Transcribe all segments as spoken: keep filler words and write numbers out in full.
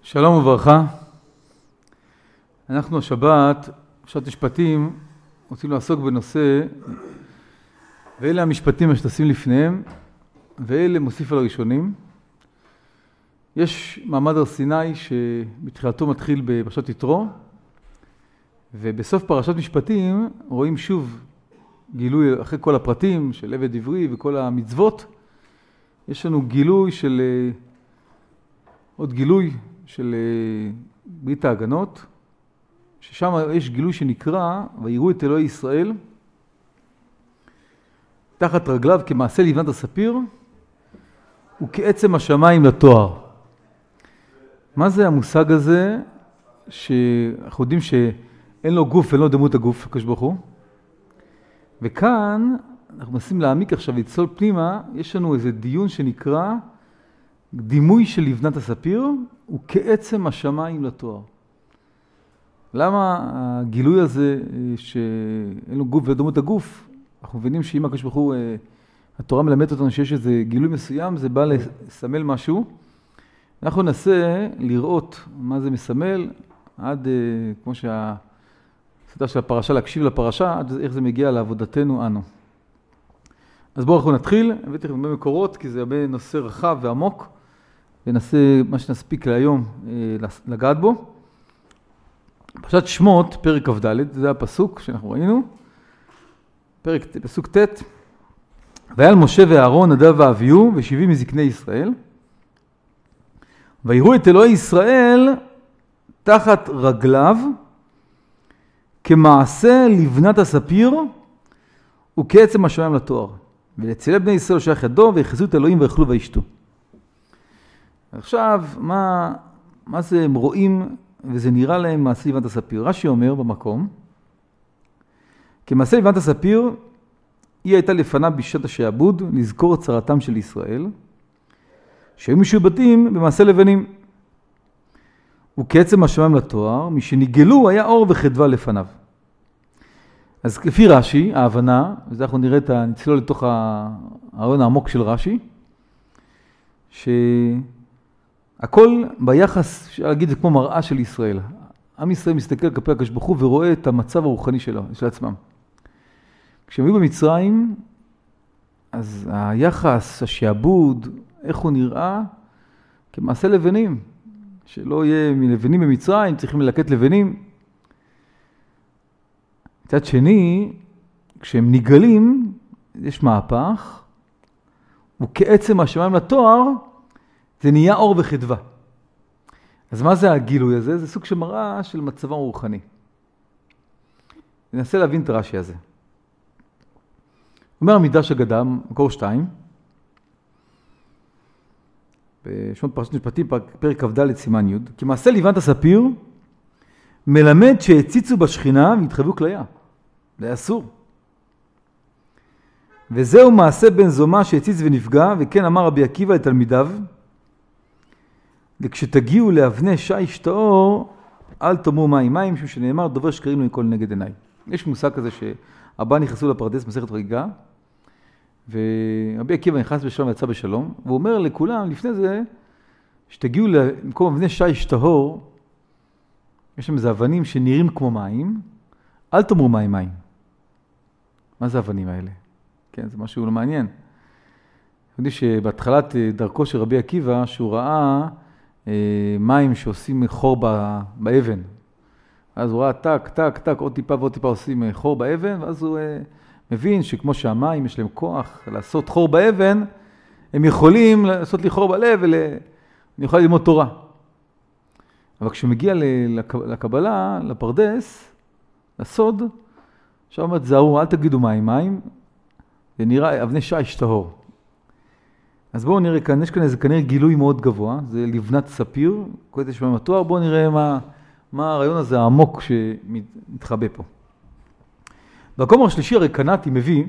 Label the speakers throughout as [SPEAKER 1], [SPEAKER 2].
[SPEAKER 1] שלום וברכה. אנחנו השבת, שעת משפטים, רוצים לעסוק בנושא, ואלה המשפטים שתשים לפניהם, ואלה מוסיף על הראשונים. יש מעמד הר סיני שבתחילתו מתחיל בפרשת יתרו, ובסוף פרשת משפטים רואים שוב גילוי אחרי כל הפרטים של עבד עברי וכל המצוות. יש לנו גילוי של, עוד גילוי של ברית ההגנות, ששם יש גילוי שנקרא, ויראו את אלוהי ישראל, תחת רגליו כמעשה לבנת הספיר, וכעצם השמיים לתואר. מה זה המושג הזה, שאנחנו יודעים שאין לו גוף, אין לו דמות הגוף, הקדוש ברוך הוא? וכאן, אנחנו מנסים להעמיק עכשיו, לצלול פנימה, יש לנו איזה דיון שנקרא, דימוי של לבנת הספיר, וכעצם השמיים לתואר. למה הגילוי הזה שאין לו גוף ודמות הגוף? אנחנו מבינים שאם הקדוש ברוך הוא, התורה מלמדת אותנו שיש איזה גילוי מסוים, זה בא לסמל משהו. אנחנו ננסה לראות מה זה מסמל, עד כמו שהסדר של הפרשה, להקשיב לפרשה, עד איך זה מגיע לעבודתנו אנו. אז בואו אנחנו נתחיל, הבאתי לכם הרבה מקורות, כי זה הרבה נושא רחב ועמוק, וננסה מה שנספיק להיום לגעת בו. פרשת שמות, פרק כ"ד, זה הפסוק שאנחנו ראינו, פרק, פסוק ט', והיה משה ואהרון, נדב ואביהו, ושבעים מזקני ישראל, ויראו את אלוהי ישראל תחת רגליו, כמעשה לבנת הספיר, וכעצם השמיים לתואר. ולצלם בני ישראל שייך ידו, ויחזו את אלוהים ויאכלו וישתו. עכשיו, מה, מה זה הם רואים, וזה נראה להם מעשה לבנת הספיר? רש"י אומר במקום, כמעשה לבנת הספיר, היא הייתה לפנה בשעת השעבוד, לזכור את צרתם של ישראל, שהיו משובטים במעשה לבנים. וכעצם השמיים לתואר, משנגלו היה אור וחדווה לפניו. אז לפי רש"י, ההבנה, וזה אנחנו נראה את הנצלול לתוך הרעיון העמוק של רש"י, שהכל ביחס, אפשר להגיד, זה כמו מראה של ישראל. עם ישראל מסתכל כלפי הקדוש ברוך הוא ורואה את המצב הרוחני שלו, של עצמם. כשהם היו במצרים, אז היחס, השעבוד, איך הוא נראה? כמעשה לבנים. שלא יהיה מלבנים במצרים, צריכים ללקט לבנים. מצד שני, כשהם נגלים, יש מהפך, וכעצם השמיים לתואר, זה נהיה אור וחדווה. אז מה זה הגילוי הזה? זה סוג של מראה של מצבם רוחני. ננסה להבין את הרש"י הזה. אומר המדרש אגדה, מקור שתיים, בשמות פרשת משפטים, פרק כ"ד סימן י', כי מעשה לבנת הספיר מלמד שהציצו בשכינה והתחייבו כליה. זה היה אסור. וזהו מעשה בן זומא שהציץ ונפגע, וכן אמר רבי עקיבא לתלמידיו, וכשתגיעו לאבני שיש טהור, אל תאמרו מים מים, משום שנאמר דובר שקרים לכל נגד עיניי. יש מושג כזה שהבא נכנסו לפרדס מסכת חגיגה, ורבי עקיבא נכנס בשלום ויצא בשלום, והוא אומר לכולם, לפני זה, שתגיעו למקום אבני שיש טהור, יש שם איזה אבנים שנראים כמו מים, אל תאמרו מים מים. מה זה האבנים האלה? כן, זה משהו לא מעניין. אני יודע שבהתחלת דרכו של רבי עקיבא, שהוא ראה אה, מים שעושים חור ב, באבן. אז הוא ראה טק, טק, טק, עוד טיפה ועוד טיפה עושים חור באבן, ואז הוא אה, מבין שכמו שהמים יש להם כוח לעשות חור באבן, הם יכולים לעשות לי חור בלב, ואני יכול ללמוד תורה. אבל כשהוא מגיע לקבלה, לפרדס, לסוד, עכשיו אומרת, זהרו, אל תגידו מים מים, זה נראה אבני שיש טהור. אז בואו נראה כאן, יש כאן איזה כנראה גילוי מאוד גבוה, זה לבנת ספיר, כל זה שמיים התואר, בואו נראה מה, מה הרעיון הזה העמוק שמתחבא פה. במקום השלישי הרי קנאתי מביא,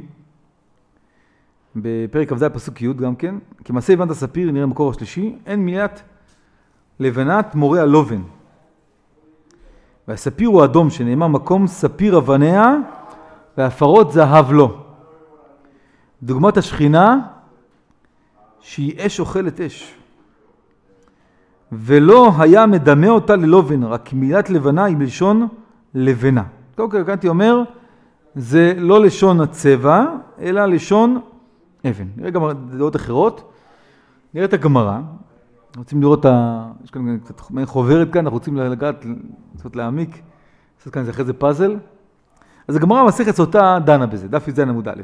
[SPEAKER 1] בפרק כ"ד פסוק י' גם כן, כמעשה לבנת הספיר, נראה במקור השלישי, אין מילת לבנת מורה הלובן. והספיר הוא אדום, שנאמר מקום ספיר אבניה, והפרות זהב לו. דוגמת השכינה, שהיא אש אוכלת אש. ולא היה מדמה אותה ללובן, רק מילת לבנה היא בלשון לבנה. אוקיי, כאן אני אומר, זה לא לשון הצבע, אלא לשון אבן. נראה גם דעות אחרות. נראה את הגמרא. רוצים לראות, ה... יש כאן קצת חוברת כאן, אנחנו רוצים לגעת, קצת להעמיק. לעשות כאן אחרי זה פאזל. אז הגמרא מסכת סוטה דנה בזה, דף י"ז עמוד א'.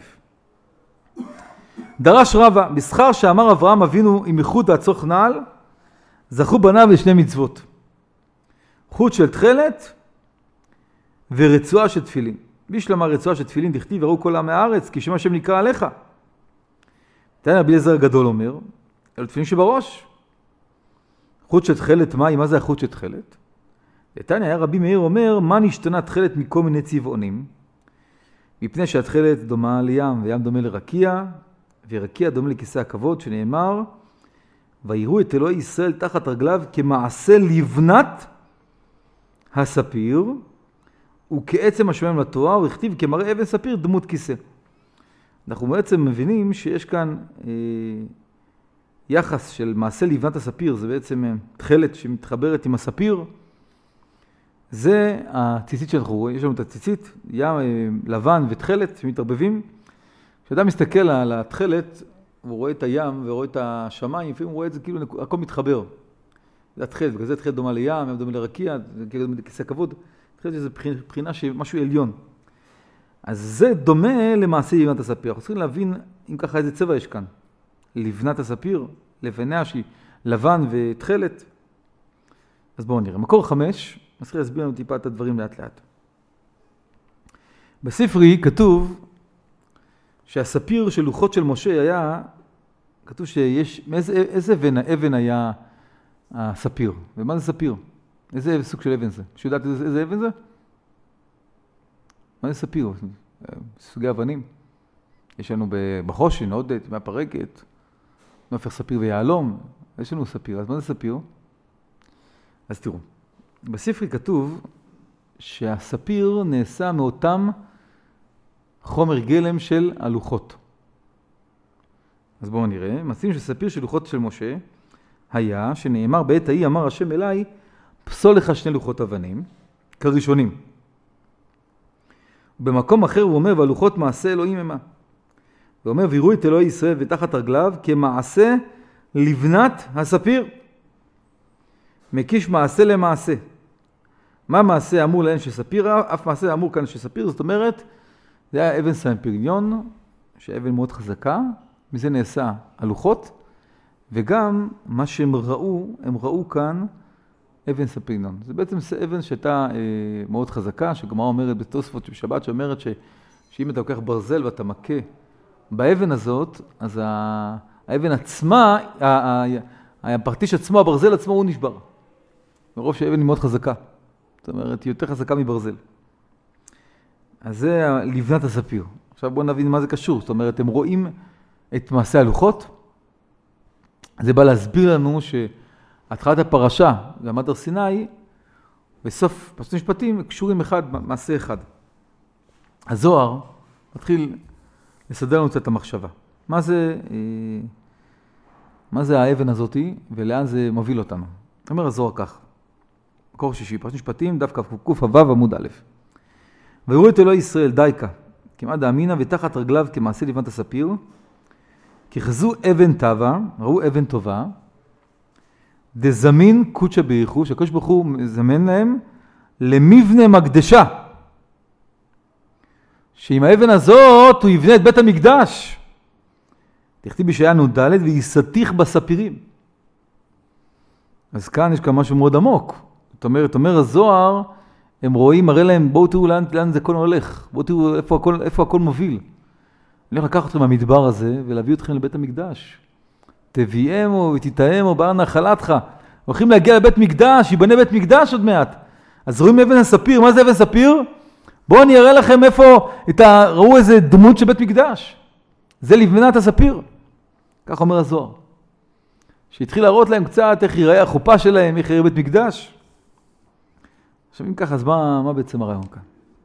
[SPEAKER 1] דרש רבא, בשכר שאמר אברהם אבינו עם איחוד והצורך נעל, זכו בניו לשני מצוות. חוט של תכלת ורצועה של תפילין. בשלמה רצועה של תפילין דכתיב וראו כל עמי הארץ, כי שם השם נקרא עליך. תניא רבי אליעזר הגדול אומר, אלו תפילין שבראש. חוט של תכלת מהי? מה זה החוט של תכלת? תניא היה רבי מאיר אומר, מה נשתנה תכלת מכל מיני צבעונים? מפני שהתכלת דומה לים, וים דומה לרקיע, ורקיע דומה לכיסא הכבוד, שנאמר, ויראו את אלוהי ישראל תחת רגליו כמעשה לבנת הספיר, וכעצם השמיים לתורה, וכתיב כמראה אבן ספיר דמות כיסא. אנחנו בעצם מבינים שיש כאן אה, יחס של מעשה לבנת הספיר, זה בעצם אה, תכלת שמתחברת עם הספיר. זה הציצית שאנחנו רואים, יש לנו את הציצית, ים אה, לבן ותכלת שמתערבבים. כשאדם מסתכל על התכלת, הוא רואה את הים ורואה את השמיים, לפעמים הוא רואה את זה כאילו הכל מתחבר. זה התכלת, וכזה תכלת דומה לים, ים דומה לרקיע, זה כאילו דומה לכיסא כבוד. תכלת זה בחינה של משהו עליון. אז זה דומה למעשה לבנת הספיר. אנחנו צריכים להבין אם ככה איזה צבע יש כאן. לבנת הספיר, לבניה שהיא לבן ותכלת. אז בואו נראה. מקור חמש, נתחיל להסביר לנו טיפה את הדברים לאט לאט. בספרי כתוב שהספיר של לוחות של משה היה, כתוב שיש, מאיזה, איזה אבן, אבן היה הספיר? ומה זה ספיר? איזה סוג של אבן זה? שיודעת איזה, איזה אבן זה? מה זה ספיר? סוגי אבנים. יש לנו בחושן, עודת, מהפרקת, נופך ספיר ויעלום. יש לנו ספיר. אז מה זה ספיר? אז תראו. בספרי כתוב שהספיר נעשה מאותם חומר גלם של הלוחות. אז בואו נראה. מצאים שספיר של לוחות של משה היה, שנאמר בעת ההיא אמר השם אליי, פסול לך שני לוחות אבנים, כראשונים. במקום אחר הוא אומר, והלוחות מעשה אלוהים המה. הוא אומר, ויראו את אלוהי ישראל ותחת רגליו, כמעשה לבנת הספיר. מקיש מעשה למעשה. מה מעשה אמור להן שספיר? אף מעשה אמור כאן שספיר, זאת אומרת, זה היה אבן סמפיריון, שאבן מאוד חזקה, מזה נעשה הלוחות, וגם מה שהם ראו, הם ראו כאן אבן ספריון. זה בעצם אבן שהייתה אה, מאוד חזקה, שגמרא אומרת בתוספות בשבת, שאומרת ש, שאם אתה לוקח ברזל ואתה מכה באבן הזאת, אז האבן עצמה, הפרטיש עצמו, הברזל עצמו הוא נשבר. מרוב שהאבן היא מאוד חזקה. זאת אומרת, היא יותר חזקה מברזל. אז זה לבנת הספיר. עכשיו בואו נבין מה זה קשור. זאת אומרת, הם רואים את מעשה הלוחות. זה בא להסביר לנו שהתחלת הפרשה, למד הר סיני, בסוף פרשת משפטים, קשורים אחד, מעשה אחד. הזוהר מתחיל לסדר לנו קצת את המחשבה. מה זה, מה זה האבן הזאת ולאן זה מוביל אותנו? אומר הזוהר כך, מקור שישי, פרשת משפטים, דף קוף הוו עמוד א'. ויראו את אלוהי ישראל דייקה, כמעט דאמינה ותחת רגליו כמעשה לבנת הספיר, כחזו אבן טובה, ראו אבן טובה, דזמין קודשא בריחו, שהקדוש ברוך הוא מזמן להם למבנה מקדשה. שעם האבן הזאת הוא יבנה את בית המקדש. תכתיב בישעיה נ"ד ויסתיך בספירים. אז כאן יש כאן משהו מאוד עמוק. זאת אומרת, אומר הזוהר, הם רואים, מראה להם, בואו תראו לאן, לאן זה הכל הולך. בואו תראו איפה הכל, איפה הכל מוביל. אני הולך לקחת אתכם מהמדבר הזה ולהביא אתכם לבית המקדש. תביאמו ותתאמו באר נחלתך. הולכים להגיע לבית מקדש, ייבנה בית מקדש עוד מעט. אז רואים אבן הספיר, מה זה אבן ספיר? בואו אני אראה לכם איפה, את ה... ראו איזה דמות של בית מקדש. זה לבנת הספיר. כך אומר הזוהר. שהתחיל להראות להם קצת איך ייראה החופה שלהם, איך ייראה בית מקדש. עכשיו אם ככה, אז מה, מה בעצם הרעיון כאן?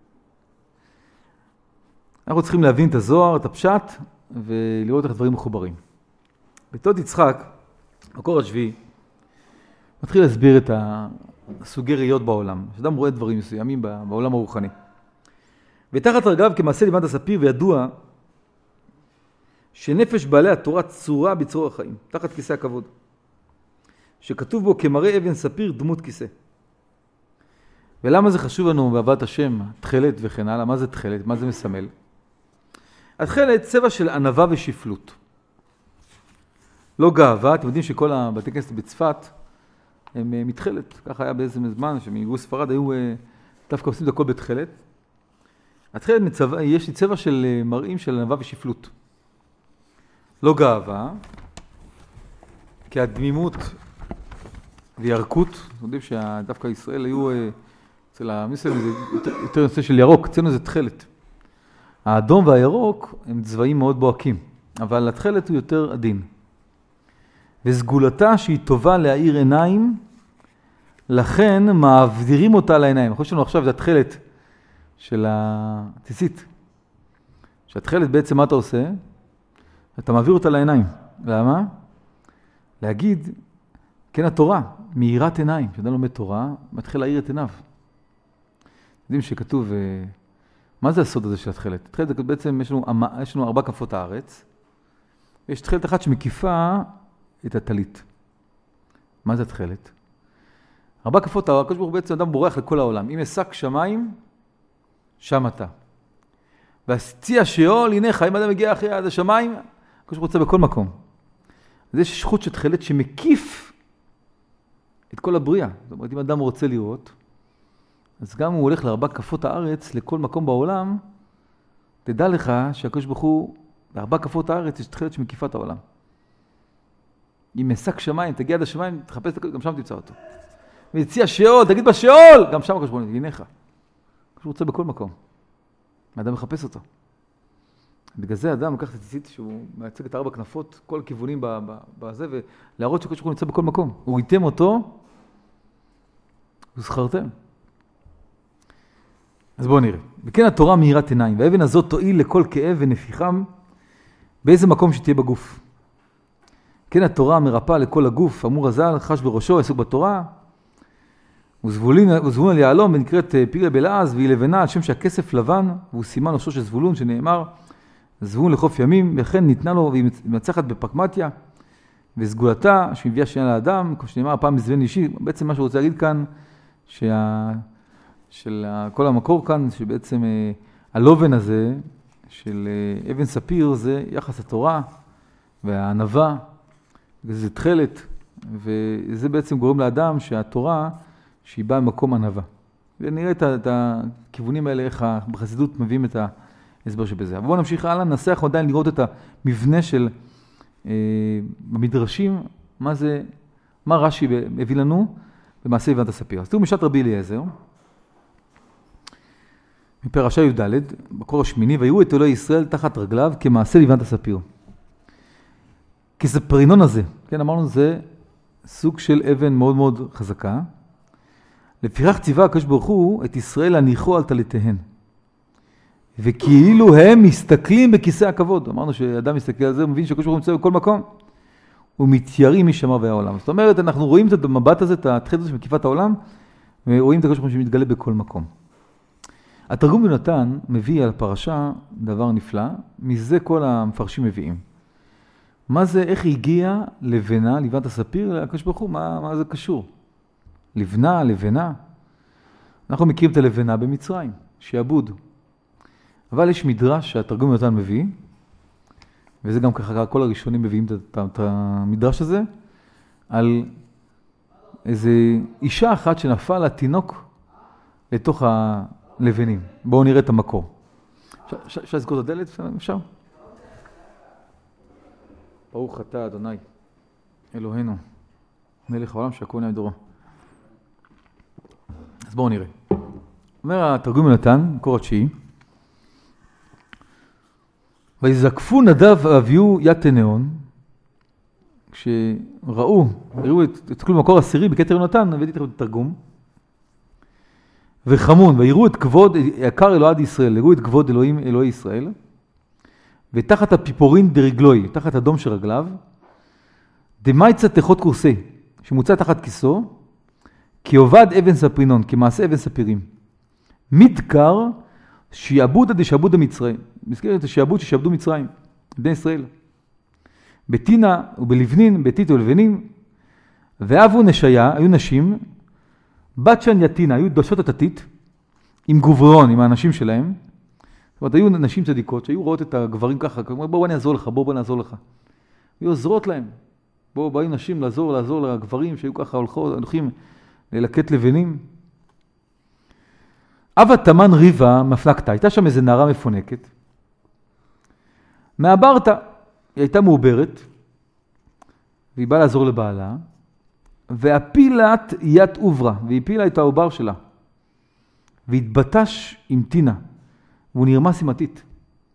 [SPEAKER 1] אנחנו צריכים להבין את הזוהר, את הפשט, ולראות איך הדברים מחוברים. בתות יצחק, מקור השביעי, מתחיל להסביר את הסוגי ראיות בעולם. שאדם רואה דברים מסוימים בעולם הרוחני. ותחת רגליו כמעשה לבנת הספיר וידוע שנפש בעלי התורה צורה בצרור החיים, תחת כיסא הכבוד. שכתוב בו כמראה אבן ספיר דמות כיסא. ולמה זה חשוב לנו בעבודת השם, תחלת וכן הלאה? מה זה תחלת? מה זה מסמל? התחלת צבע של ענווה ושפלות. לא גאווה, אתם יודעים שכל הבתי כנסת בצפת הם מתחלת. ככה היה באיזה זמן שמגיעו ספרד היו דווקא עושים את הכל בתחלת. התחלת מצבע, יש לי צבע של מראים של ענווה ושפלות. לא גאווה, כי הדמימות וירקות, אתם יודעים שדווקא ישראל היו, אצל המסלמים זה יותר, יותר נושא של ירוק, אצלנו זה תחלת. האדום והירוק הם צבעים מאוד בוהקים, אבל התחלת הוא יותר עדין. וסגולתה שהיא טובה להאיר עיניים, לכן מעבירים אותה לעיניים. אנחנו יש לנו עכשיו את התחלת של הציצית. שהתחלת בעצם מה אתה עושה? אתה מעביר אותה לעיניים. למה? להגיד, כן התורה, מאירת עיניים. כשאדם לומד תורה, מתחיל להאיר את עיניו. יודעים שכתוב, מה זה הסוד הזה של התחלת? התחלת זה בעצם, יש לנו, יש לנו ארבע כנפות הארץ, ויש תחלת אחת שמקיפה את הטלית. מה זה התחלת? ארבע כנפות הארץ, הקדוש ברוך הוא בעצם אדם בורח לכל העולם. אם יש שק שמיים, שם אתה. והציע שאול, הנה חיים אדם מגיע אחרי עד השמיים, הקדוש ברוך הוא רוצה בכל מקום. אז יש שכות של תחלת שמקיף את כל הבריאה. זאת אומרת, אם אדם רוצה לראות, אז גם הוא הולך לארבע כפות הארץ, לכל מקום בעולם, תדע לך שהקדוש ברוך הוא, לארבע כפות הארץ יש תחלת שמקיפה את העולם. אם מסק שמיים, תגיע עד השמיים, תחפש, גם שם תמצא אותו. ויציע שאול, תגיד בשאול, גם שם הקדוש ברוך הוא, הינך. הקדוש ברוך הוא רוצה בכל מקום. האדם מחפש אותו. בגלל זה האדם לקח את הציצית שהוא מייצג את ארבע כנפות, כל כיוונים בזה, ולהראות שהקדוש ברוך הוא נמצא בכל מקום. הוא ריתם אותו, הוא זכרתם. אז בואו נראה. וכן התורה מאירת עיניים, והאבן הזאת תועיל לכל כאב ונפיחם באיזה מקום שתהיה בגוף. כן התורה מרפאה לכל הגוף, אמור הזל, חש בראשו, עסוק בתורה, וזבולין על יעלום, ונקראת פיגלה בלעז, והיא לבנה על שם שהכסף לבן, והוא סימן ראשו של זבולון, שנאמר, זבולון לחוף ימים, וכן ניתנה לו, והיא מצחת בפרקמטיה, וסגולתה, שמביאה שינה לאדם, כמו שנאמר, הפעם מזבן אישי, בעצם מה שהוא רוצה להגיד כאן, שה... של כל המקור כאן, שבעצם הלובן הזה, של אבן ספיר, זה יחס התורה, והענווה, וזה תחלת, וזה בעצם גורם לאדם שהתורה, שהיא באה במקום ענווה. ונראה את, את הכיוונים האלה, איך בחסידות מביאים את ההסבר שבזה. אבל בואו נמשיך הלאה, ננסה אנחנו עדיין לראות את המבנה של אה, המדרשים, מה זה, מה רש"י הביא לנו במעשה לבנת הספיר. אז תראו משעת רבי אליעזר, מפרשה י"ד, בקור השמיני, ויראו את אלוהי ישראל תחת רגליו כמעשה לבנת הספיר. כספרינון הזה, כן, אמרנו, זה סוג של אבן מאוד מאוד חזקה. לפיכך ציווה הקדוש ברוך הוא את ישראל להניחו על טליתיהן. וכאילו הם מסתכלים בכיסא הכבוד. אמרנו שאדם מסתכל על זה, הוא מבין שהקדוש ברוך הוא נמצא בכל מקום. הוא מתיירים משמר והעולם. זאת אומרת, אנחנו רואים את המבט הזה, את התחילת הזה שמקיפת העולם, ורואים את הקדוש ברוך הוא שמתגלה בכל מקום. התרגום יונתן מביא על הפרשה דבר נפלא, מזה כל המפרשים מביאים. מה זה, איך הגיע לבנה, לבנת הספיר, לקדוש ברוך הוא, מה, מה זה קשור? לבנה, לבנה. אנחנו מכירים את הלבנה במצרים, שיעבוד. אבל יש מדרש שהתרגום יונתן מביא, וזה גם ככה כל הראשונים מביאים את, את המדרש הזה, על איזו אישה אחת שנפל לתינוק לתוך הלבנים. בואו נראה את המקור. אפשר לסגור את הדלת? אפשר? ברוך אתה אדוני, אלוהינו, מלך העולם שהכל נהיה דורו. אז בואו נראה. אומר התרגום יונתן, מקור התשיעי, ויזקפו נדב ואביהו יד תנאון, כשראו, ראו את, את כל מקור עשירי בכתר יונתן, הבאתי לכם את התרגום, וחמון, ויראו את כבוד יקר אלוהד ישראל, ראו את כבוד אלוהים אלוהי ישראל, ותחת הפיפורין דרגלוי, תחת הדום של רגליו, דמייצה תחות קורסי, שמוצא תחת כיסו, כי עובד אבן ספרינון, כמעשה אבן ספירים. מדקר שיעבוד דשעבוד המצרים. מזכיר את השיעבוד ששעבדו מצרים, בני ישראל. בטינה ובלבנין, בתית ולבנים, ואבו נשיה, היו נשים, בת שן יתינה, היו דושות את התית, עם גוברון, עם האנשים שלהם. זאת אומרת, היו נשים צדיקות שהיו רואות את הגברים ככה, בואו בוא אני אעזור לך, בואו בוא נעזור לך. היו עוזרות להם. בואו באים נשים לעזור, לעזור לגברים שהיו ככה הולכות, הולכים ללקט לבנים. אבא תמן ריבה מפלקתה, הייתה שם איזו נערה מפונקת. מעברתה, היא הייתה מעוברת, והיא באה לעזור לבעלה, והפילת יד עוברה, והיא פילה את העובר שלה. והתבטש עם טינה, והוא נרמס עם עתית.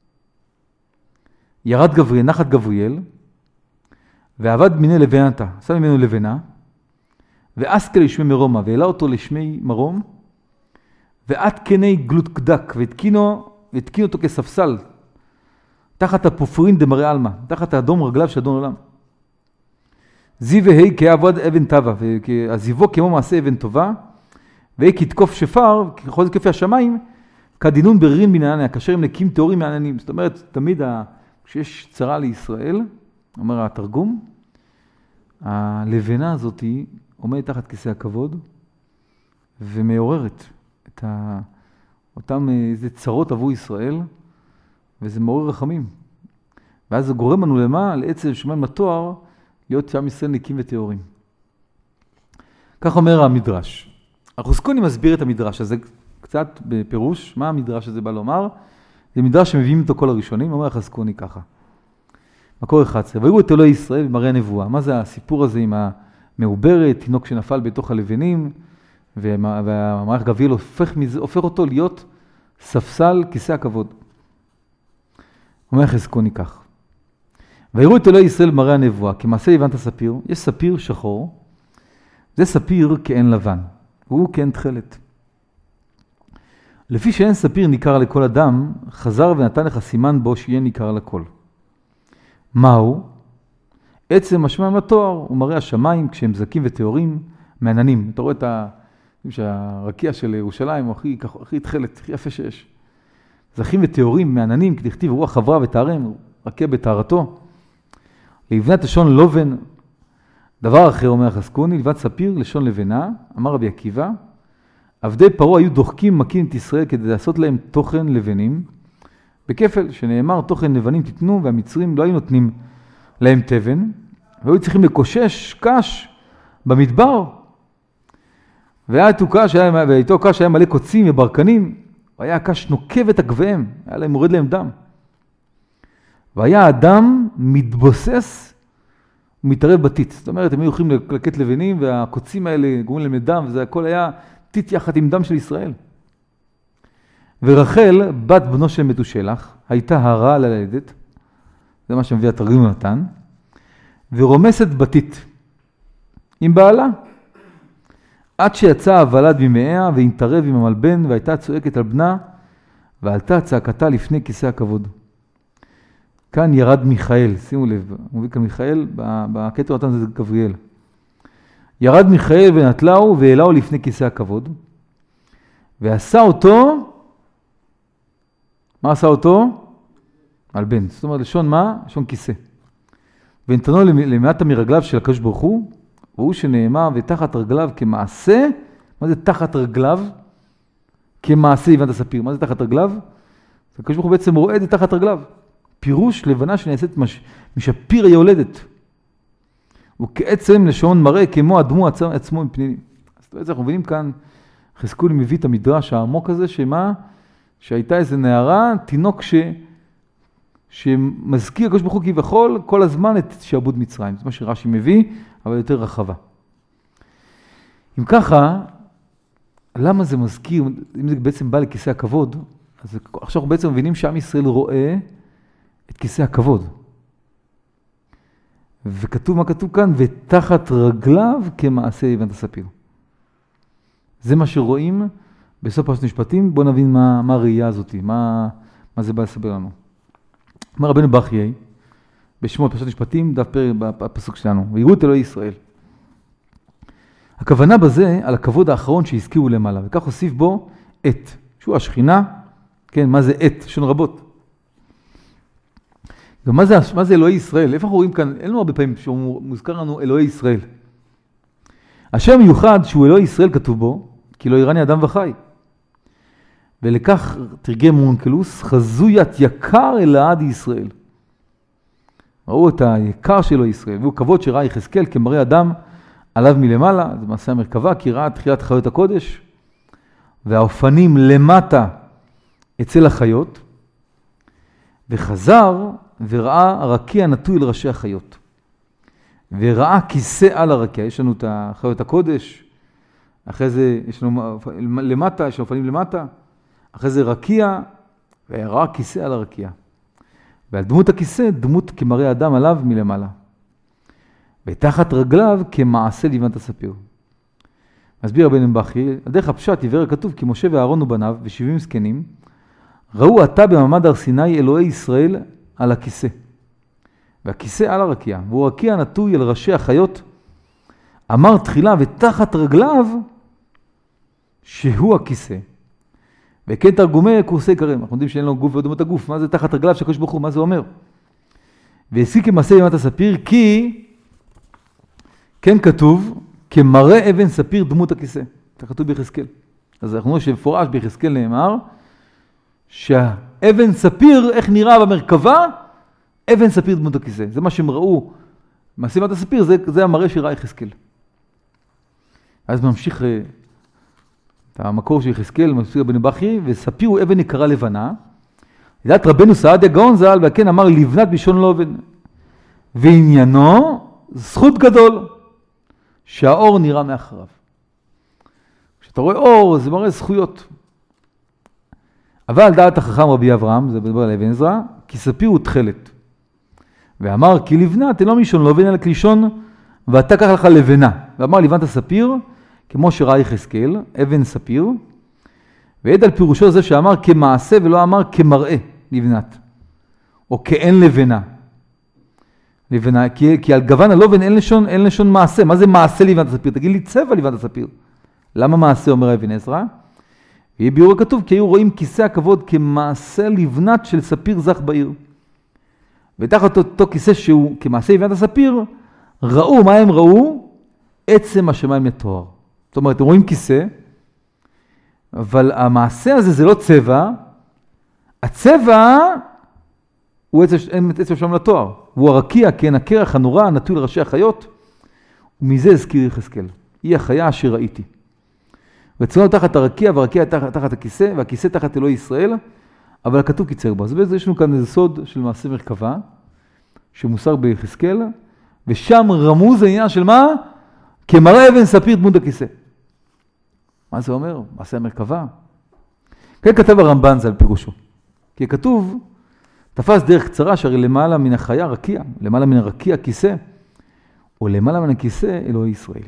[SPEAKER 1] ירד גבריאל, נחת גבריאל, ועבד מיני לבנתה, שם ממנו לבנה, ואסקה לשמי מרומה, והעלה אותו לשמי מרום, ועד כני גלות קדק, והתקינו, והתקין אותו כספסל, תחת הפופרין דמראה אלמה, תחת האדום רגליו של אדון עולם. זי והי כעבוד אבן טובה, ועזיבו כמו מעשה אבן טובה, והי כתקוף שפר, ככל כפי השמיים, כדינון ברירין מן העננים, כאשר הם נקים תיאורים מהעננים. זאת אומרת, תמיד כשיש צרה לישראל, אומר התרגום, הלבנה הזאת עומדת תחת כיסא הכבוד, ומעוררת את ה... אותם איזה צרות עבור ישראל, וזה מעורר רחמים. ואז זה גורם לנו למה? לעצם שמן מתואר, להיות שם ישראל נקים ותיאורים. כך אומר המדרש. החוזקוני מסביר את המדרש הזה קצת בפירוש. מה המדרש הזה בא לומר? זה מדרש שמביאים אותו כל הראשונים, אומר החוזקוני ככה. מקור אחד עשרה, ויראו את אלוהי ישראל במראה הנבואה. מה זה הסיפור הזה עם המעוברת, תינוק שנפל בתוך הלבנים, והמערך גביל הופך, הופך אותו להיות ספסל כיסא הכבוד. אומר חזקוני כך. ויראו את אלוהי ישראל במראה הנבואה, כמעשה לבן הספיר, יש ספיר שחור, זה ספיר כאין לבן, הוא כאין תכלת. לפי שאין ספיר ניכר לכל אדם, חזר ונתן לך סימן בו שיהיה ניכר לכל. מהו? עצם משמע מהתואר, הוא מראה השמיים כשהם זקים וטהורים מעננים. אתה רואה את ה... שהרקיע של ירושלים הוא הכי, הכי תכלת, הכי יפה שיש. זכים וטהורים מעננים, כדכתיב רוח חברה ותארם, רקיע בתארתו. לבנת לשון לובן, דבר אחר אומר חזקוני, לבנת ספיר לשון לבנה, אמר רבי עקיבא, עבדי פרעה היו דוחקים מכים את ישראל כדי לעשות להם תוכן לבנים, בכפל שנאמר תוכן לבנים תיתנו, והמצרים לא היו נותנים להם תבן, והיו צריכים לקושש קש במדבר, ואיתו קש היה, ואיתו קש היה מלא קוצים וברקנים, והיה הקש נוקב את הגביהם, היה להם מורד להם דם. והיה האדם מתבוסס ומתערב בתית. זאת אומרת, הם היו יכולים לקט לבנים, והקוצים האלה גורמים להם דם, וזה הכל היה תית יחד עם דם של ישראל. ורחל, בת בנו של מתושלח, הייתה הרע על הלדת, זה מה שמביא התרגום נתן, ורומסת בתית עם בעלה, עד שיצא הוולד ממאיה והתערב עם המלבן, והייתה צועקת על בנה, ועלתה צעקתה לפני כיסא הכבוד. כאן ירד מיכאל, שימו לב, הוא מביא כאן מיכאל, בקטע נתן זה גבריאל. ירד מיכאל ונטלהו והעלהו לפני כיסא הכבוד, ועשה אותו, מה עשה אותו? מלבן. זאת אומרת, לשון מה? לשון כיסא. ונתנו למעטה מרגליו של הקדוש ברוך הוא, והוא שנאמר ותחת רגליו כמעשה, מה זה תחת רגליו? כמעשה לבנת הספיר. מה זה תחת רגליו? הקדוש ברוך הוא בעצם רואה את זה תחת רגליו. פירוש לבנה שנעשית מש... משפיר היולדת. וכעצם לשון מראה כמו אדמו עצמו, עצמו מפנינים. אז בעצם אנחנו מבינים כאן, חזקוני מביא את המדרש העמוק הזה, שמה? שהייתה איזו נערה, תינוק ש... שמזכיר הקדוש ברוך הוא כביכול כל הזמן את שעבוד מצרים. זה מה שרש"י מביא, אבל יותר רחבה. אם ככה, למה זה מזכיר, אם זה בעצם בא לכיסא הכבוד, אז עכשיו אנחנו בעצם מבינים שעם ישראל רואה את כיסא הכבוד. וכתוב מה כתוב כאן, ותחת רגליו כמעשה לבנת הספיר. זה מה שרואים בסוף פרשת משפטים. בואו נבין מה, מה הראייה הזאת, מה, מה זה בא לסבר לנו. אומר רבנו בחיי, בשמות פרשת משפטים, דף פרק בפסוק שלנו, ויראו את אלוהי ישראל. הכוונה בזה על הכבוד האחרון שהזכירו למעלה, וכך הוסיף בו את, שהוא השכינה, כן, מה זה את, שון רבות. ומה זה, מה זה אלוהי ישראל? איפה אנחנו רואים כאן, אין לנו הרבה פעמים שמוזכר לנו אלוהי ישראל. השם מיוחד שהוא אלוהי ישראל כתוב בו, כי לא יראני אדם וחי. ולכך תרגם מונקלוס, חזוית יקר אלעד ישראל. ראו את היקר שלו ישראל, והוא כבוד שראה יחזקאל כמראה אדם עליו מלמעלה, זה מעשה המרכבה, כי ראה תחילת חיות הקודש, והאופנים למטה אצל החיות, וחזר וראה הרקיע נטוי אל ראשי החיות. וראה כיסא על הרקיע, יש לנו את החיות הקודש, אחרי זה יש לנו למטה, יש לנו אופנים למטה, אחרי זה רקיע, וראה כיסא על הרקיע. ועל דמות הכיסא, דמות כמראה אדם עליו מלמעלה. ותחת רגליו כמעשה לבנת הספיר. מסביר רבנו בכי, הדרך הפשט עיוור כתוב, כי משה ואהרון ובניו ושבעים זקנים, ראו עתה במעמד הר סיני אלוהי ישראל על הכיסא. והכיסא על הרקיע, והוא רקיע נטוי אל ראשי החיות, אמר תחילה ותחת רגליו שהוא הכיסא. וכן תרגומי קורסי קרם, אנחנו יודעים שאין לו גוף ודומת הגוף, מה זה תחת רגליו שקדוש ברוך הוא, מה זה אומר? והעסיק כמעשה לבנת הספיר, כי כן כתוב, כמראה אבן ספיר דמות הכיסא. זה כתוב ביחזקאל. אז אנחנו רואים שבפורש ביחזקאל נאמר, שהאבן ספיר, איך נראה במרכבה, אבן ספיר דמות הכיסא. זה מה שהם ראו. מעשה לבנת הספיר, זה, זה המראה שראה יחזקאל. אז ממשיך את המקור של יחזקאל, מסביר רבנו בכי, וספיר הוא אבן יקרה לבנה. לדעת רבנו סעדיה גאון ז"ל, וכן אמר לבנת בלשון לובן. ועניינו זכות גדול, שהאור נראה מאחריו. כשאתה רואה אור, זה מראה זכויות. אבל דעת החכם רבי אברהם, זה מדבר על אבן עזרא, כי ספיר הוא תכלת. ואמר כי לבנת אינו מלשון לובן אלא כלשון, ואתה קח לך לבנה. ואמר לבנת הספיר, כמו שראה יחזקאל, אבן ספיר, ועד על פירושו זה שאמר כמעשה ולא אמר כמראה לבנת, או כאין לבנה. לבנה, כי, כי על גוון הלובן אין לשון, אין לשון מעשה. מה זה מעשה לבנת הספיר? תגיד לי צבע לבנת הספיר. למה מעשה אומר אבן עזרא? ויהיה ביאור הכתוב, כי היו רואים כיסא הכבוד כמעשה לבנת של ספיר זך בעיר. ותחת אותו כיסא שהוא כמעשה לבנת הספיר, ראו, מה הם ראו? עצם השמיים לתואר. זאת אומרת, הם רואים כיסא, אבל המעשה הזה זה לא צבע, הצבע הוא עצם השמיים לתואר. הוא הרקיע, כן, הקרח הנורא, נטוי לראשי החיות, ומזה הזכיר יחזקאל. היא החיה אשר ראיתי. רצונו תחת הרקיע, והרקיע תחת, תחת הכיסא, והכיסא תחת אלוהי ישראל, אבל הכתוב קיצר בו. אז בעצם יש לנו כאן איזה סוד של מעשה מרכבה, שמוסר ביחזקאל, ושם רמוז העניין של מה? כמראה אבן ספיר דמות הכיסא. מה זה אומר? מעשה המרכבה. כן כתב הרמב"ן זה על פירושו. כי כתוב, תפס דרך קצרה שהרי למעלה מן החיה רקיע, למעלה מן הרקיע כיסא, או למעלה מן הכיסא אלוהי ישראל.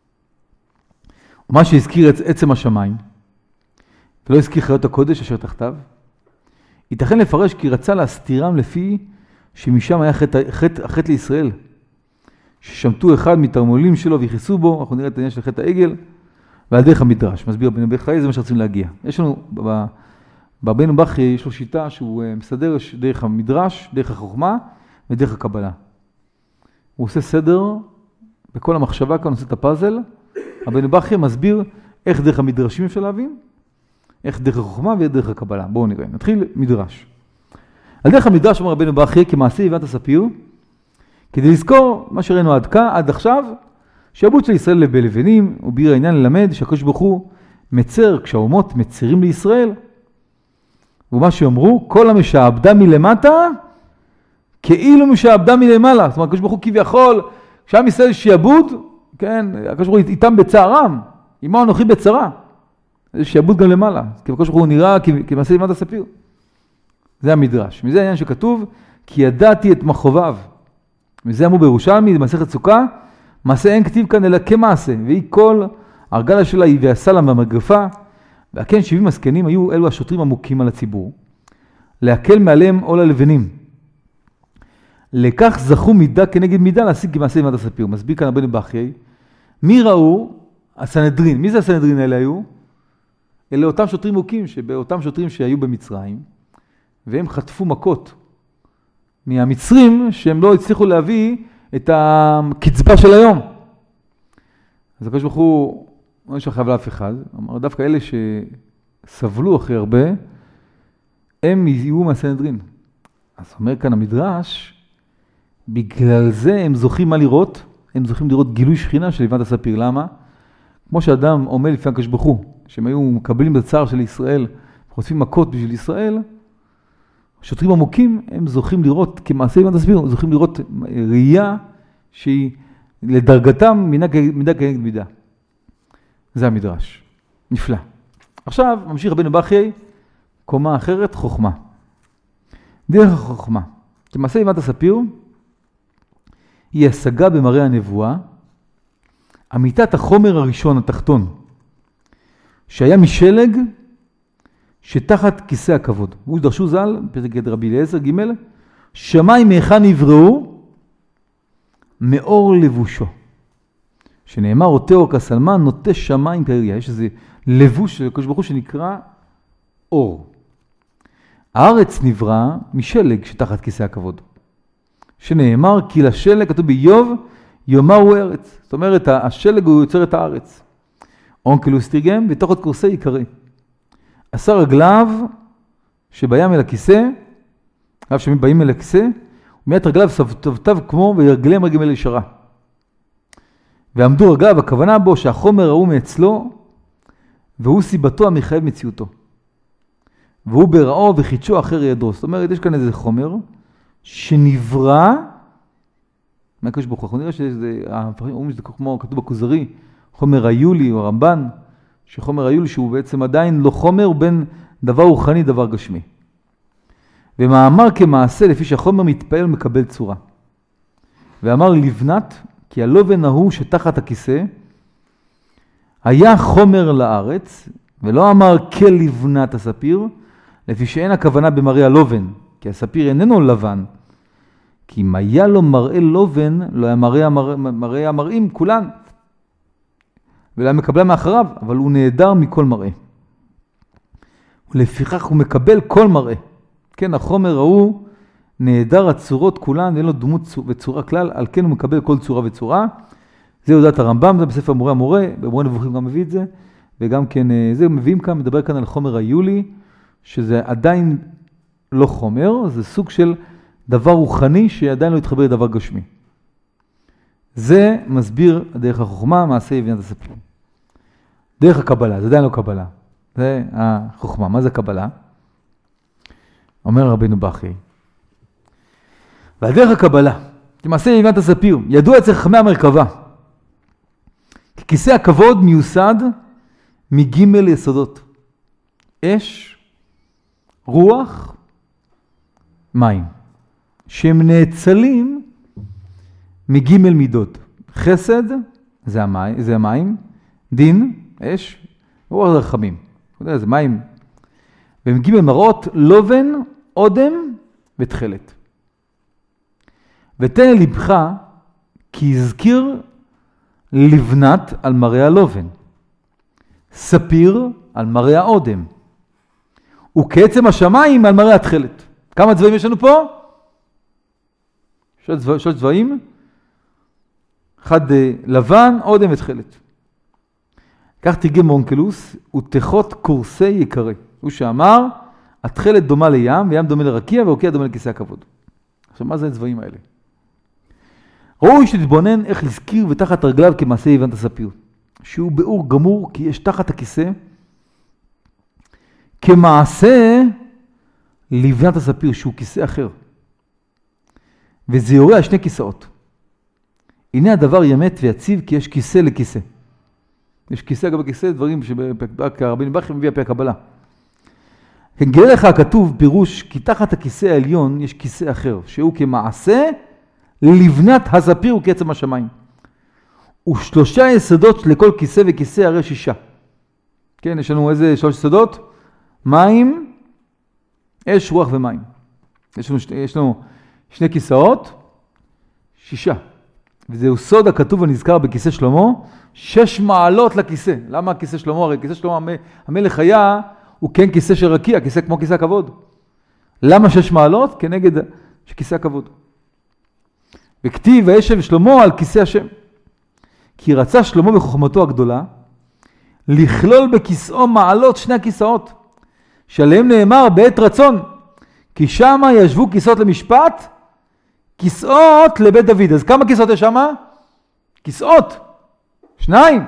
[SPEAKER 1] ומה שהזכיר את עצם השמיים, ולא הזכיר חיות הקודש אשר תחתיו, ייתכן לפרש כי רצה להסתירם לפי שמשם היה חטא, חטא, החטא לישראל, ששמטו אחד מתרמולים שלו ויחסו בו, אנחנו נראה את העניין של חטא העגל, ועל דרך המדרש, מסביר רבנו בכי, זה מה שרוצים להגיע. יש לנו, ברבנו בכי יש לו שיטה שהוא מסדר דרך המדרש, דרך החוכמה ודרך הקבלה. הוא עושה סדר בכל המחשבה כאן, עושה את הפאזל, רבנו בכי מסביר איך דרך המדרשים אפשר להבין, איך דרך החוכמה ודרך הקבלה. בואו נראה, נתחיל מדרש. על דרך המדרש אומר רבנו בכי כמעשה לבנת הספיר, כדי לזכור מה שראינו עד כאן, עד עכשיו, שעבוד של ישראל בלבנים, וביר העניין ללמד שהקדוש ברוך הוא מצר, כשהאומות מצרים לישראל, ומה שאומרו, כל המשעבדה מלמטה, כאילו משעבדה מלמעלה. זאת אומרת, הקדוש ברוך הוא כביכול, כשעם ישראל שיעבוד, כן, הקדוש ברוך הוא איתם בצערם, עמו אנוכי בצרה. זה שיעבוד גם למעלה, כי הקדוש ברוך הוא נראה כמעשה לבנת הספיר. זה המדרש. מזה העניין שכתוב, כי ידעתי את מחוביו. מזה אמרו בירושלמי, במסכת סוכה, מעשה אין כתיב כאן אלא כמעשה, והיא כל הרגלה שלה היא ועשה לה במגרפה, והכן שבעים הזקנים היו אלו השוטרים עמוקים על הציבור, להקל מעליהם עול הלבנים. לכך זכו מידה כנגד מידה להשיג כמעשה לבנת הספיר. מסביר כאן רבנו בכי, מי ראו? הסנהדרין. מי זה הסנהדרין האלה היו? אלה אותם שוטרים מוכים, אותם שוטרים שהיו במצרים, והם חטפו מכות מהמצרים, שהם לא הצליחו להביא את הקצבה של היום. אז הקדוש ברוך הוא, לא נשאר חייב לאף אחד, אמר, דווקא אלה שסבלו אחרי הרבה, הם יהיו מהסנהדרין. אז אומר כאן המדרש, בגלל זה הם זוכים מה לראות, הם זוכים לראות גילוי שכינה של לבנת הספיר. למה? כמו שאדם עומד לפני הקדוש ברוך הוא, שהם היו מקבלים בצער של ישראל, חוטפים מכות בשביל ישראל, שוטרים עמוקים, הם זוכים לראות, כמעשה לבנת הספיר, זוכים לראות ראייה שהיא לדרגתם מידה כנגד מידה. זה המדרש. נפלא. עכשיו, ממשיך רבנו בחיי, קומה אחרת, חוכמה. דרך החוכמה. כמעשה לבנת הספיר, היא השגה במראה הנבואה, אמיתת החומר הראשון, התחתון, שהיה משלג, שתחת כיסא הכבוד. הוא דרשו ז"ל, פרק רבי אליעזר ג' שמיים מהיכן נבראו, מאור לבושו. שנאמר, עוטה אור כסלמן, נוטה שמיים כירייה. יש איזה לבוש של הקדוש ברוך הוא שנקרא אור. הארץ נברא משלג שתחת כיסא הכבוד. שנאמר, כי לשלג, כתוב באיוב, יאמרו ארץ. זאת אומרת, השלג הוא יוצר את הארץ. אונקלוס תרגם, ותחת קורסי יקרא. עשר רגליו שבים אל הכיסא, אף שהם באים אל הכיסא, ומיית רגליו סבתב כמו וירגליהם רגלים אל ישרה. ועמדו רגליו, הכוונה בו שהחומר ראו מאצלו, והוא סיבתו המחייב מציאותו. והוא בראו וחידשו אחר ידרו. זאת אומרת, יש כאן איזה חומר שנברא, מה הקדוש ברוך הוא? אנחנו נראה שזה, אומרים שזה כמו כתוב בכוזרי, חומר היולי או הרמב"ן, שחומר היולי שהוא בעצם עדיין לא חומר, הוא בין דבר רוחני, דבר גשמי. ומאמר כמעשה לפי שהחומר מתפעל ומקבל צורה. ואמר לבנת, כי הלובן ההוא שתחת הכיסא, היה חומר לארץ, ולא אמר כלבנת הספיר, לפי שאין הכוונה במראה הלובן, כי הספיר איננו לבן. כי אם היה לו מראה לובן, לא היה מראה, מראה, מראה המראים כולן. ולא היה מקבלה מאחריו, אבל הוא נהדר מכל מראה. ולפיכך הוא מקבל כל מראה. כן, החומר ההוא נהדר הצורות כולן, ואין לו דמות וצורה כלל, על כן הוא מקבל כל צורה וצורה. זה יודעת הרמב"ם, זה בספר מורה המורה, במורה נבוכים גם מביא את זה, וגם כן, זה מביאים כאן, מדבר כאן על חומר היולי, שזה עדיין לא חומר, זה סוג של דבר רוחני שעדיין לא יתחבר לדבר גשמי. זה מסביר דרך החוכמה, מעשה לבנת הספיר. דרך הקבלה, זה עדיין לא קבלה. זה החוכמה. מה זה קבלה? אומר רבנו בחיי. ועל דרך הקבלה, מעשה לבנת הספיר, ידוע אצל חכמי המרכבה, כי כיסא הכבוד מיוסד מג' יסודות. אש, רוח, מים. שהם נאצלים מג' מידות. חסד, זה המים, זה המים, דין, אש, רוח רחמים. זה מים. ומג' מראות, לובן, אודם ותכלת. ותן לבך, כי הזכיר לבנת על מראה הלובן. ספיר על מראה האודם. וכעצם השמיים על מראה התכלת. כמה צבעים יש לנו פה? שלוש צבעים. אחד לבן, אודם ותכלת. כך תרגם אונקלוס, ותכות קורסי יקרא. הוא שאמר, התכלת דומה לים, וים דומה לרקיע, ורקיע דומה לכיסא הכבוד. עכשיו, מה זה הצבעים האלה? ראוי שתתבונן איך להזכיר ותחת רגליו כמעשה לבנת הספיר. שהוא באור גמור, כי יש תחת הכיסא, כמעשה לבנת הספיר, שהוא כיסא אחר. וזה יורה על שני כיסאות. הנה הדבר ימת ויציב, כי יש כיסא לכיסא. יש כיסא אגב הכיסא, דברים שרבנו בחיי מביא הפי הקבלה. כן, גילה לך הכתוב פירוש, כי תחת הכיסא העליון יש כיסא אחר, שהוא כמעשה לבנת הספיר וכעצם השמיים. ושלושה יסודות לכל כיסא וכיסא הרי שישה. כן, יש לנו איזה שלוש יסודות? מים, אש, רוח ומים. יש לנו, יש לנו שני כיסאות, שישה. וזהו סוד הכתוב ונזכר בכיסא שלמה, שש מעלות לכיסא. למה כיסא שלמה? הרי כיסא שלמה, המלך היה, הוא כן כיסא של רקיע, כיסא כמו כיסא הכבוד. למה שש מעלות? כנגד כיסא הכבוד. וכתיב וישב שלמה על כיסא השם. כי רצה שלמה בחוכמתו הגדולה, לכלול בכיסאו מעלות שני הכיסאות, שעליהם נאמר בעת רצון, כי שם ישבו כיסאות למשפט, כיסאות לבית דוד. אז כמה כיסאות יש שם? כיסאות. שניים.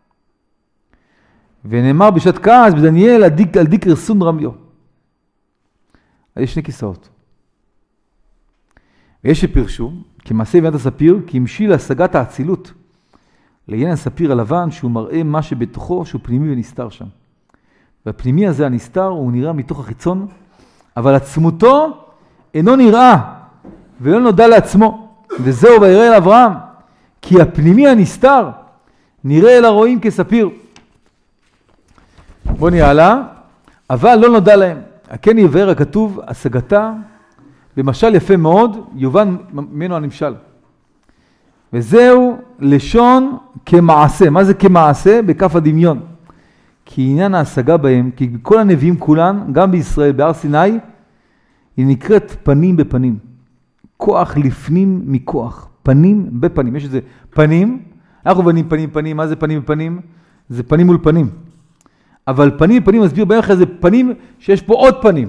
[SPEAKER 1] ונאמר בשעת כעס בדניאל על דיק, על דיק רסון רמיו. אז יש שני כיסאות. ויש שפרשו, כמעשה יבינת הספיר, כי המשיל להשגת האצילות, לעניין הספיר הלבן, שהוא מראה מה שבתוכו, שהוא פנימי ונסתר שם. והפנימי הזה הנסתר, הוא נראה מתוך החיצון, אבל עצמותו אינו נראה, ולא נודע לעצמו. וזהו ויראה אל אברהם, כי הפנימי הנסתר, נראה אל הרואים כספיר. בוא נראה הלאה, אבל לא נודע להם. כן יבהר הכתוב, השגתה, במשל יפה מאוד, יובן ממנו הנמשל. וזהו לשון כמעשה. מה זה כמעשה? בכף הדמיון. כי עניין ההשגה בהם, כי כל הנביאים כולן, גם בישראל, בהר סיני, היא נקראת פנים בפנים. כוח לפנים מכוח. פנים בפנים. יש איזה פנים, אנחנו בנים פנים פנים. מה זה פנים בפנים? זה פנים מול פנים. אבל פנים בפנים מסביר בערך איזה פנים שיש פה עוד פנים.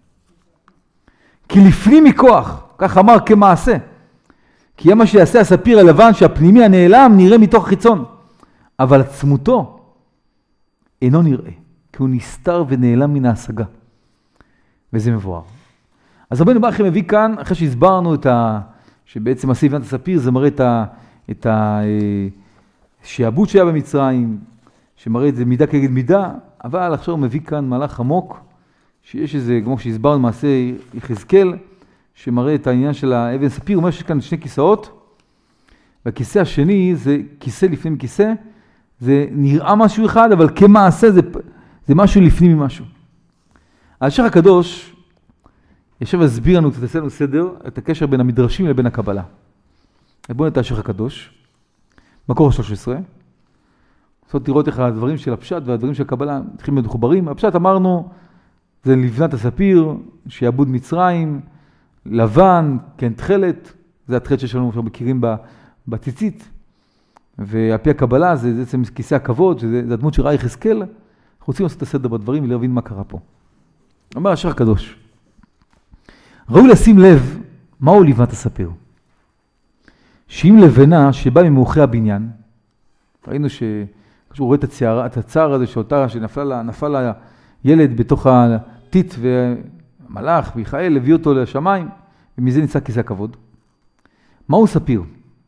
[SPEAKER 1] כי לפנים מכוח, כך אמר כמעשה. כי מה שיעשה הספיר הלבן שהפנימי הנעלם נראה מתוך החיצון. אבל עצמותו אינו נראה, כי הוא נסתר ונעלם מן ההשגה. וזה מבואר. אז רבנו ברכי מביא כאן, אחרי שהסברנו את ה... שבעצם עשה יבינת הספיר, זה מראה את ה... את השעבוד שהיה במצרים, שמראה את זה מידה כנגד מידה, אבל עכשיו הוא מביא כאן מהלך עמוק, שיש איזה, כמו שהסברנו מעשה יחזקאל, שמראה את העניין של האבן ספיר, הוא אומר שיש כאן שני כיסאות, והכיסא השני זה כיסא לפנים כיסא, זה נראה משהו אחד, אבל כמעשה זה, זה משהו לפנים ממשהו. השייח הקדוש ישב להסביר לנו, תעשה לנו סדר, את הקשר בין המדרשים לבין הקבלה. בואו נראה את השייח הקדוש, מקור שלוש עשרה, זאת לראות איך הדברים של הפשט והדברים של הקבלה מתחילים להיות מחוברים. הפשט אמרנו, זה לבנת הספיר, שיעבוד מצרים, לבן, כן תחלת, זה התחלת שיש לנו עכשיו מכירים בציצית, והפי הקבלה זה בעצם כיסא הכבוד, שזה, זה הדמות שראה יחזקאל, אנחנו רוצים לעשות את הסדר בדברים ולהבין מה קרה פה. אומר השייח הקדוש, ראוי לשים לב מהו לבנת הספיר. שאם לבנה שבא ממאוחי הבניין, ראינו שהוא רואה את הצער, את הצער הזה שאותה, שנפל לה, נפל לה ילד בתוך הטיט ומלאך, מיכאל הביא אותו לשמיים, ומזה נמצא כיסא הכבוד. מהו ספיר?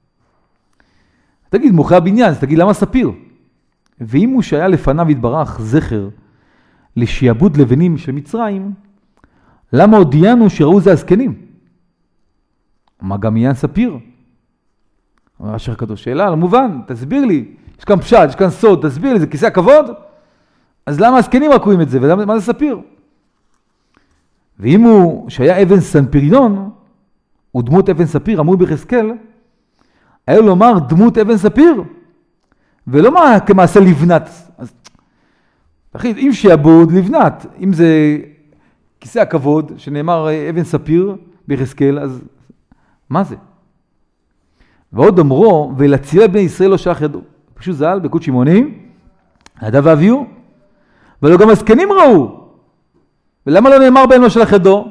[SPEAKER 1] תגיד, מאוחי הבניין, אז תגיד למה ספיר? ואם הוא שהיה לפניו התברך זכר לשיעבוד לבנים של מצרים, למה הודיענו שראו זה הזקנים? מה גם עניין ספיר? אומר השייח הקדוש, שאלה, לא מובן, תסביר לי, יש כאן פשט, יש כאן סוד, תסביר לי, זה כיסא הכבוד? אז למה הזקנים רק רואים את זה, ומה זה ספיר? ואם הוא שהיה אבן סנפיריון, הוא דמות אבן ספיר, אמרו ביחזקאל, היה לו לומר דמות אבן ספיר, ולא מה כמעשה לבנת. אז, אחי, אם שיעבוד לבנת, אם זה כיסא הכבוד, שנאמר אבן ספיר ביחזקאל, אז מה זה? ועוד אמרו, ולצילה בני ישראל לא שייך ידו. פשוט ז"ל, בקוד שמעונים, ידע ואביהו, ולא גם הזקנים ראו. ולמה לא נאמר בהם לא שלח ידו?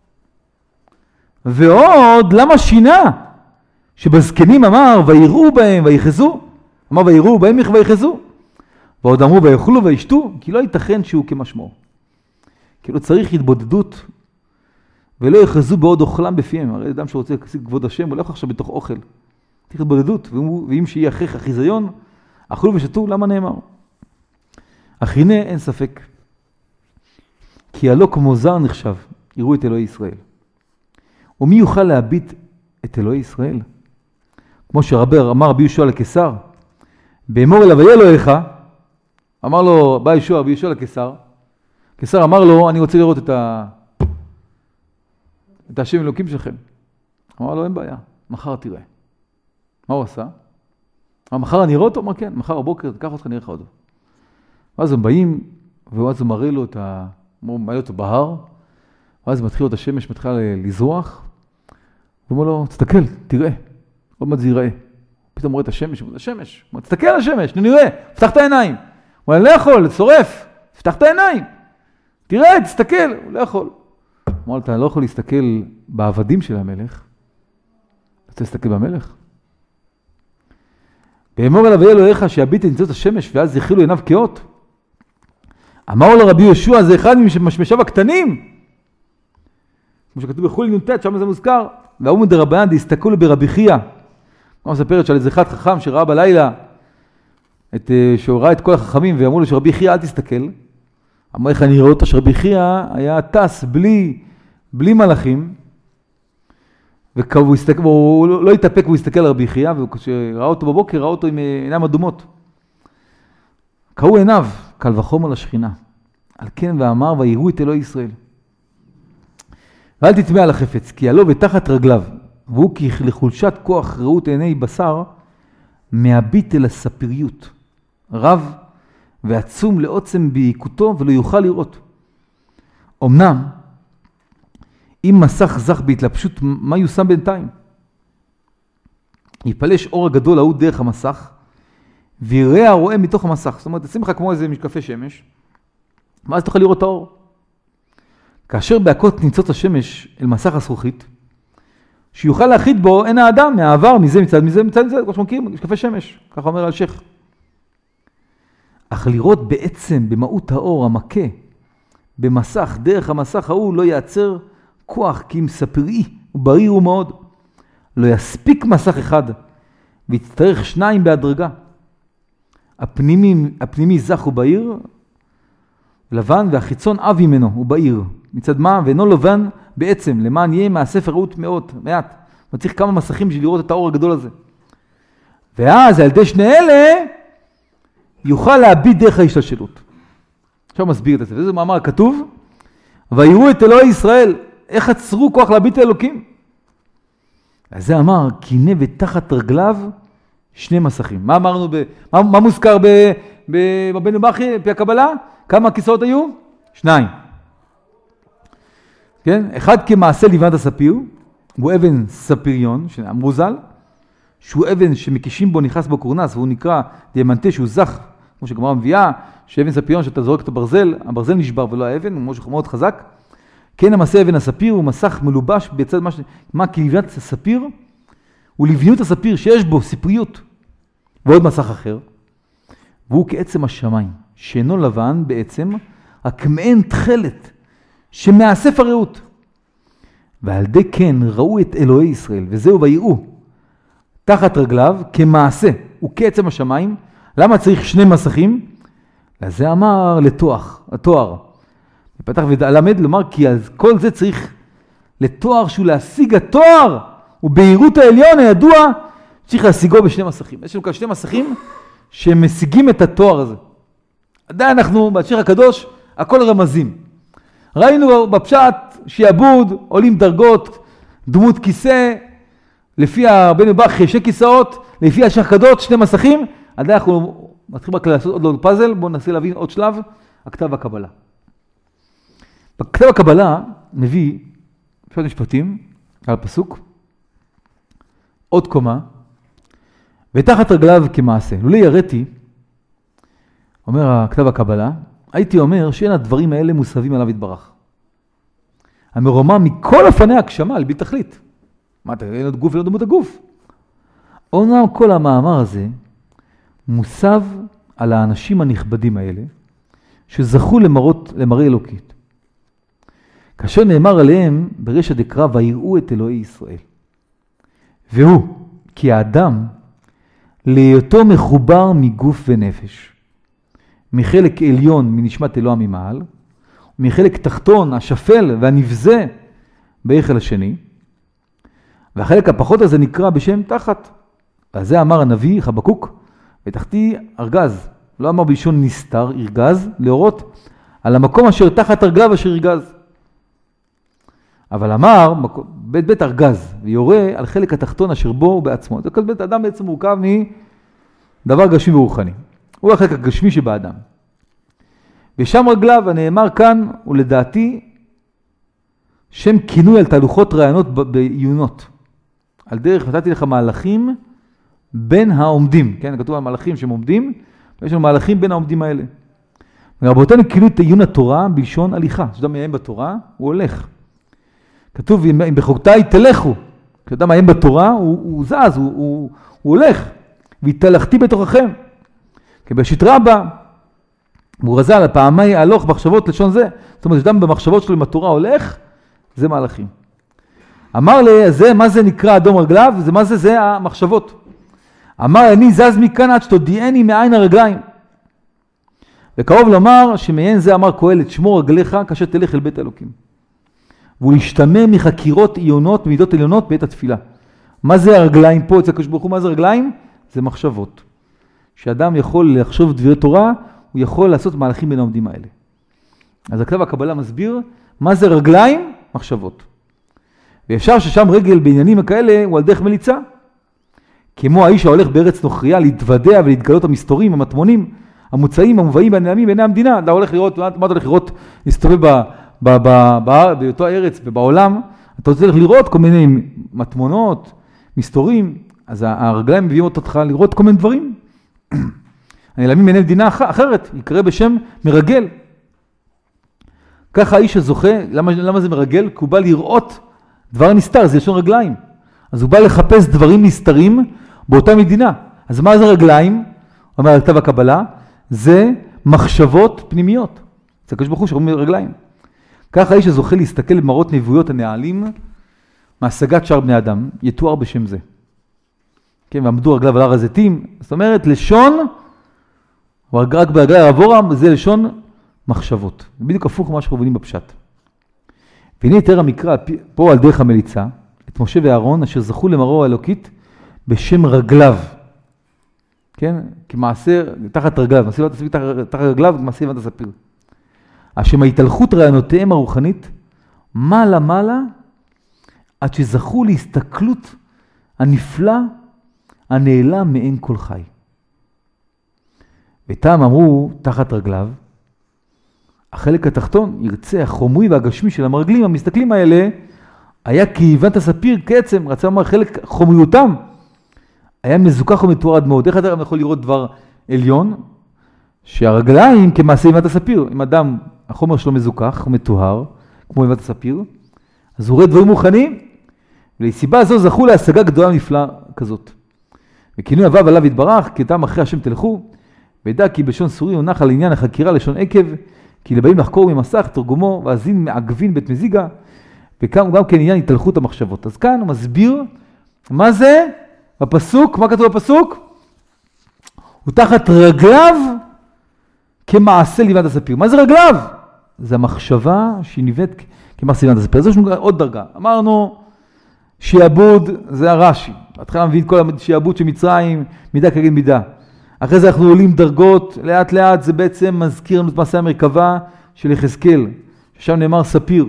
[SPEAKER 1] ועוד, למה שינה? שבזקנים אמר, ויראו בהם ויחזו. אמר, ויראו בהם ויחזו. ועוד אמרו, ויאכלו וישתו, כי לא ייתכן שהוא כמשמעו. כאילו צריך התבודדות, ולא יחזו בעוד אוכלם בפיהם. הרי אדם שרוצה להשיג כבוד השם, הוא לא יכול עכשיו בתוך אוכל. צריך התבודדות, ואם שיהיה אחיך חיזיון, אכלו ושתו, למה נאמר? אך הנה אין ספק, כי הלא כמו זר נחשב, יראו את אלוהי ישראל. ומי יוכל להביט את אלוהי ישראל? כמו שרבר אמר רבי יהושע לקיסר, באמור אליו היה אלוהיך, אמר לו, בא יהושע, רבי יהושע לקיסר, קיסר אמר לו, אני רוצה לראות את, ה... את השם אלוקים שלכם. אמר לו, אין בעיה, מחר תראה. מה הוא עשה? מחר אני אראה אותו? אמר כן, מחר הבוקר תקח אותך נראה לך אותו. ואז הם באים, ואז הוא מראה לו את ה... הוא מראה אותו בהר, ואז מתחיל את השמש, מתחיל לזרוח, הוא אומר לו, תסתכל, תראה, עוד מעט זה ייראה. פתאום רואה את השמש, הוא אומר, השמש, הוא אומר, תסתכל על השמש, נראה, פתח את העיניים. הוא אומר, לא יכול, שורף, פתח את העיניים. תראה, תסתכל, הוא לא יכול. הוא אומר, אתה לא יכול להסתכל בעבדים של המלך, אתה רוצה להסתכל במלך? באמור אליו אלוהיך שיביט את ניצוץ השמש, ואז יחילו עיניו כאות. אמר לו רבי יהושע, זה אחד ממשמשיו הקטנים. כמו שכתוב בחולין י"ט, שם זה מוזכר. והוא מדרבנן דהסתכלו ברבי חייא. כמו מספרת שעל איזה אחד חכם שראה בלילה, את, שהוא ראה את כל החכמים, ואמרו לו שרבי חייא אל תסתכל. אמר איך אני רואה אותו שרבי חייא היה טס בלי, בלי מלאכים, והוא הסתכל, הוא לא התאפק והוא הסתכל על רבי חייא, וכשראה אותו בבוקר, ראה אותו עם עיניים אדומות. קראו עיניו, קל וחומר לשכינה. על כן ואמר, ויראו את אלוהי ישראל. ואל תטמא על החפץ, כי עלו בתחת רגליו, והוא כי לחולשת כוח ראות עיני בשר, מהביט אל הספיריות. רב ועצום לעוצם בעיקותו, ולא יוכל לראות. אמנם, אם מסך זך בהתלבשות, מה יושם בינתיים? יפלש אור הגדול ההוא דרך המסך, ויראה הרואה מתוך המסך. זאת אומרת, תשים לך כמו איזה משקפי שמש, ואז תוכל לראות את האור. כאשר בהכות ניצוץ השמש אל מסך הזכוכית, שיוכל להחיד בו אין האדם מהעבר, מזה מצד, מזה מצד, מזה, כמו שמכירים, משקפי שמש, ככה אומר אלשיך. אך לראות בעצם במהות האור המכה, במסך, דרך המסך ההוא לא יעצר כוח, כי אם ספרי ובריר הוא מאוד. לא יספיק מסך אחד, ויצטרך שניים בהדרגה. הפנימי, הפנימי זך הוא בהיר, לבן, והחיצון עב ממנו הוא בהיר. מצד מה? ואינו לבן בעצם, למען יהיה מהספר ראות מאוד, מעט. צריך כמה מסכים בשביל לראות את האור הגדול הזה. ואז על ידי שני אלה, יוכל להביט דרך ההשתלשלות. עכשיו מסביר את זה, וזה מאמר כתוב, ויראו את אלוהי ישראל, איך עצרו כוח להביט האלוקים? אז זה אמר, קינה ותחת רגליו שני מסכים. מה אמרנו, ב, מה, מה מוזכר בבן בכי, פי הקבלה? כמה כיסאות היו? שניים. כן? אחד כמעשה לבנת הספיר, הוא אבן ספיריון, שאמרו ז"ל, שהוא אבן שמקישים בו, נכנס בו קורנס, והוא נקרא דיאמנטה שהוא זך, כמו שגמרא מביאה, שאבן ספיריון שאתה זורק את הברזל, הברזל נשבר ולא האבן, הוא משהו מאוד חזק. כן, המעשה אבן הספיר הוא מסך מלובש בצד מה, ש... מה כלבנת הספיר, הוא לבניות הספיר שיש בו ספריות, ועוד מסך אחר, והוא כעצם השמיים, שאינו לבן בעצם, רק מעין תחלת, שמאסף הרעות. ועל די כן ראו את אלוהי ישראל, וזהו ויראו, תחת רגליו כמעשה, הוא כעצם השמיים. למה צריך שני מסכים? לזה אמר לתואר, התואר. פתח ולמד לומר כי אז כל זה צריך לתואר שהוא להשיג התואר, ובהירות העליון הידוע צריך להשיגו בשני מסכים. יש לנו כאן שני מסכים שמשיגים את התואר הזה. עדיין אנחנו בהשיר הקדוש, הכל רמזים. ראינו בפשט שיעבוד, עולים דרגות, דמות כיסא, לפי הבן בכי שני כיסאות, לפי השיר הקדוש שני מסכים. עדיין אנחנו מתחילים רק לעשות עוד פאזל, בואו ננסה להבין עוד שלב, הכתב הקבלה. בכתב הקבלה מביא, פשוט משפטים, על הפסוק, עוד קומה, ותחת רגליו כמעשה. לולי יראתי, אומר הכתב הקבלה, הייתי אומר שאין הדברים האלה מוסבים עליו יתברך. המרומם מכל אופני הגשמה על בי תכלית. מה, אתה אין עוד גוף ולא דמות הגוף. אומנם כל המאמר הזה מוסב על האנשים הנכבדים האלה, שזכו למרות, למראה אלוקית. כאשר נאמר עליהם ברשע דקרא ויראו את אלוהי ישראל. והוא, כי האדם, להיותו מחובר מגוף ונפש, מחלק עליון מנשמת אלוה ממעל, מחלק תחתון, השפל והנבזה בהיכל השני, והחלק הפחות הזה נקרא בשם תחת. ועל זה אמר הנביא חבקוק, ותחתי ארגז, לא אמר בלשון נסתר, ארגז, להורות על המקום אשר תחת ארגליו אשר ארגז. אבל אמר, בית בית ארגז, ויורה על חלק התחתון אשר בו ובעצמו. זה כזה בית האדם בעצם מורכב מדבר גשמי ורוחני. הוא החלק הגשמי שבאדם. ושם רגליו, הנאמר כאן, הוא לדעתי, שם כינוי על תהלוכות רעיונות בעיונות. על דרך, נתתי לך מהלכים בין העומדים. כן, כתוב על מהלכים שהם עומדים, ויש לנו מהלכים בין העומדים האלה. רבותינו כינו את עיון התורה בלשון הליכה. כשאדם מעיין בתורה, הוא הולך. כתוב, אם בחוקותיי תלכו. כשאדם מעיין בתורה, הוא, הוא זז, הוא, הוא, הוא הולך. והתהלכתי בתוככם. כי בראשית רבה, הוא רזה על פעמי הלוך מחשבות לשון זה. זאת אומרת, כשאדם במחשבות שלו עם התורה הולך, זה מהלכים. אמר לי, זה, מה זה נקרא אדום רגליו? זה מה זה? זה המחשבות. אמר, אני זז מכאן עד שתודיעני מעין הרגליים. וקרוב לומר, שמעין זה אמר קהלת, שמור רגליך כאשר תלך אל בית האלוקים. והוא להשתמם מחקירות עיונות, מידות עליונות בעת התפילה. מה זה הרגליים פה? אצל הקדוש ברוך הוא, מה זה רגליים? זה מחשבות. שאדם יכול לחשוב דברי תורה, הוא יכול לעשות מהלכים בין העומדים האלה. אז הכתב הקבלה מסביר, מה זה רגליים? מחשבות. ואפשר ששם רגל בעניינים כאלה הוא על דרך מליצה. כמו האיש ההולך בארץ נוכריה להתוודע ולהתגלות המסתורים, המטמונים, המוצאים, המובאים והנעלמים בעיני המדינה. אתה הולך לראות, מה אתה הולך לראות, להסתובב באותו הארץ ובעולם, אתה רוצה לראות כל מיני מטמונות, מסתורים, אז הרגליים מביאים אותך לראות כל מיני דברים. הנעלמים בעיני מדינה אחרת, יקרא בשם מרגל. ככה האיש הזוכה, למה, למה זה מרגל? כי הוא בא לראות דבר נסתר, זה לשון רגליים. אז הוא בא לחפש דברים נסתרים באותה מדינה. אז מה זה רגליים? אומר על כתב הקבלה, זה מחשבות פנימיות. זה הקדוש ברוך הוא שאומרים רגליים. ככה האיש הזוכה להסתכל במראות נבואיות הנעלים מהשגת שאר בני אדם, יתואר בשם זה. כן, ועמדו רגליו על הר הזיתים. זאת אומרת, לשון, רק ברגלי הרבורה, זה לשון מחשבות. זה בדיוק הפוך ממה שאנחנו מבינים בפשט. והנה יתר המקרא פה על דרך המליצה, את משה ואהרון אשר זכו למראה האלוקית בשם רגליו. כן? כמעשה תחת רגליו, מעשה לבנת הספיר תחת רגליו, מעשה לבנת הספיר. אשר מהתהלכות רעיונותיהם הרוחנית, מעלה מעלה, עד שזכו להסתכלות הנפלא, הנעלם מעין כל חי. ותם אמרו תחת רגליו, החלק התחתון, ירצה החומרי והגשמי של המרגלים, המסתכלים האלה, היה כאיבת הספיר קצם, רצה לומר חלק חומריותם, היה מזוכח ומתוארד מאוד. איך אדם יכול לראות דבר עליון? שהרגליים כמעשה איבת הספיר, אם אדם, החומר שלו מזוכח ומתואר, כמו איבת הספיר, אז הוא רואה דברים מוכנים, ולסיבה זו זכו להשגה גדולה נפלאה כזאת. וכינוי הוו עליו יתברך, כי אתם אחרי השם תלכו, וידע כי בלשון סורי הונח על עניין החקירה לשון עקב, כי לבאים לחקור ממסך, תרגומו, ואזין מעגבין בית מזיגה, וכאן גם כן עניין התהלכות המחשבות. אז כאן הוא מסביר מה זה בפסוק, מה כתוב בפסוק? הוא תחת רגליו כמעשה לבנת הספיר. מה זה רגליו? זה המחשבה שהיא נבאת כמעשה לבנת הספיר. אז יש לנו עוד דרגה. אמרנו שיעבוד זה הרש"י. התחלה מביא את כל השיעבוד של מצרים, מידה כגד מידה. אחרי זה אנחנו עולים דרגות, לאט לאט זה בעצם מזכיר לנו את מעשה המרכבה של יחזקאל, ששם נאמר ספיר.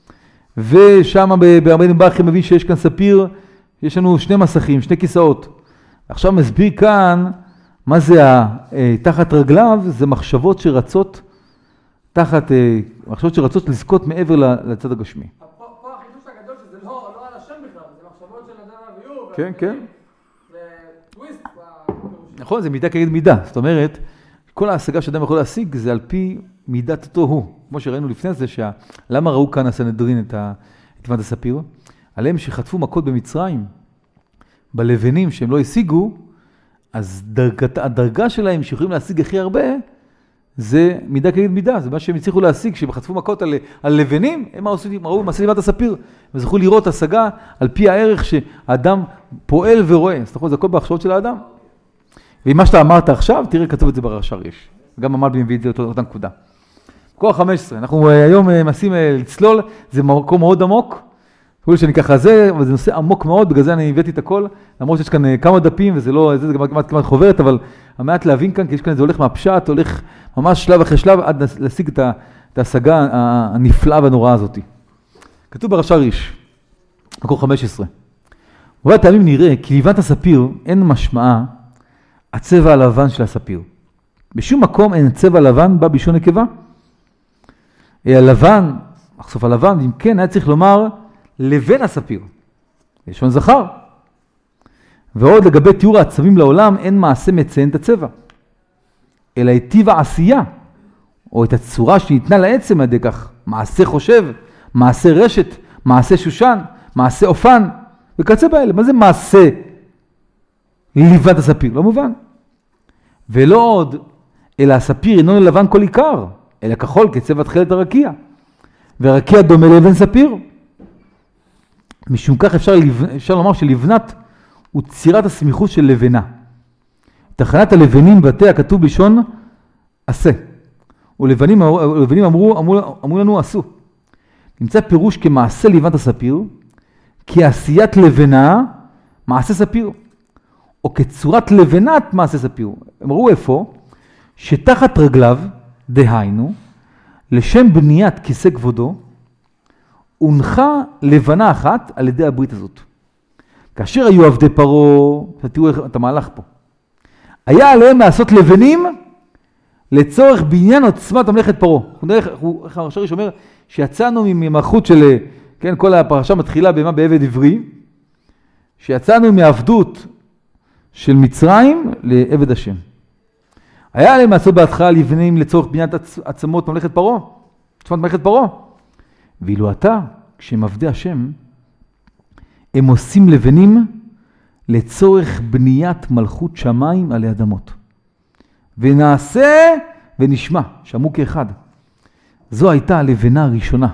[SPEAKER 1] ושם ברבנו בכי מבין שיש כאן ספיר, יש לנו שני מסכים, שני כיסאות. עכשיו מסביר כאן מה זה תחת רגליו, זה מחשבות שרצות, תחת, מחשבות שרצות לזכות מעבר לצד הגשמי.
[SPEAKER 2] פה החידוש הגדול שזה לא על השם בכלל, זה מחשבות של אדם אביהו.
[SPEAKER 1] כן, כן.
[SPEAKER 2] וטוויסט.
[SPEAKER 1] נכון, זה מידה כנגד מידה. זאת אומרת, כל ההשגה שאדם יכול להשיג זה על פי מידת אותו הוא. כמו שראינו לפני זה, למה ראו כאן הסנהדרין את לבנת הספיר? עליהם שחטפו מכות במצרים, בלבנים שהם לא השיגו, אז דרגת, הדרגה שלהם שיכולים להשיג הכי הרבה, זה מידה כנגד מידה. זה מה שהם הצליחו להשיג, כשהם חטפו מכות על, על לבנים, הם ראו מעשה לבנת הספיר, וזכו לראות השגה על פי הערך שהאדם פועל ורואה. אז נכון, זה הכל בהכשרות של האדם. ומה שאתה אמרת עכשיו, תראה, כתוב את זה ברש הריש. גם המלבי מביא את זה לאותה נקודה. כוח חמש עשרה, אנחנו היום מנסים לצלול, זה מקום מאוד עמוק, תראו שאני ככה זה, אבל זה נושא עמוק מאוד, בגלל זה אני הבאתי את הכל, למרות שיש כאן כמה דפים, וזה לא, זה כמעט כמעט חוברת, אבל המעט להבין כאן, כי יש כאן, זה הולך מהפשט, הולך ממש שלב אחרי שלב, עד להשיג את ההשגה הנפלאה והנוראה הזאת. כתוב ברש הריש, מקור חמש עשרה. ובעד טעמים נראה כי לבנת הספיר אין משמעה הצבע הלבן של הספיר. בשום מקום אין צבע לבן בא בלשון נקבה. הלבן, מחשוף הלבן, אם כן היה צריך לומר לבן הספיר. לשון זכר. ועוד לגבי תיאור העצבים לעולם אין מעשה מציין את הצבע. אלא היטיב העשייה, או את הצורה שניתנה לעצם על ידי כך. מעשה חושב, מעשה רשת, מעשה שושן, מעשה אופן, וכיוצא באלה. מה זה מעשה לבנת הספיר? לא מובן. ולא עוד, אלא הספיר אינו לבן כל עיקר, אלא כחול כצבע תכלת הרקיע. והרקיע דומה לאבן ספיר. משום כך אפשר, אפשר לומר שלבנת הוא צירת הסמיכות של לבנה. תחנת הלבנים בתי הכתוב בלשון עשה. ולבנים ולבנים אמרו, אמרו, אמרו לנו עשו. נמצא פירוש כמעשה לבנת הספיר, כעשיית לבנה מעשה ספיר. או כצורת לבנת מעשה ספיר. אמרו איפה? שתחת רגליו, דהיינו, לשם בניית כיסא כבודו, הונחה לבנה אחת על ידי הברית הזאת. כאשר היו עבדי פרו, תראו את המהלך פה, היה עליהם לעשות לבנים לצורך בניין עוצמת ממלכת פרו. איך הרש"ש אומר שיצאנו ממלכות של, כן, כל הפרשה מתחילה במה בעבד עברי, שיצאנו מעבדות של מצרים לעבד השם. היה עליהם לעשות בהתחלה לבנים לצורך בניית עצמות ממלכת פרו, עוצמת ממלכת פרו. ואילו אתה, כשהם עבדי השם, הם עושים לבנים לצורך בניית מלכות שמיים עלי אדמות. ונעשה ונשמע, שמעו כאחד. זו הייתה הלבנה הראשונה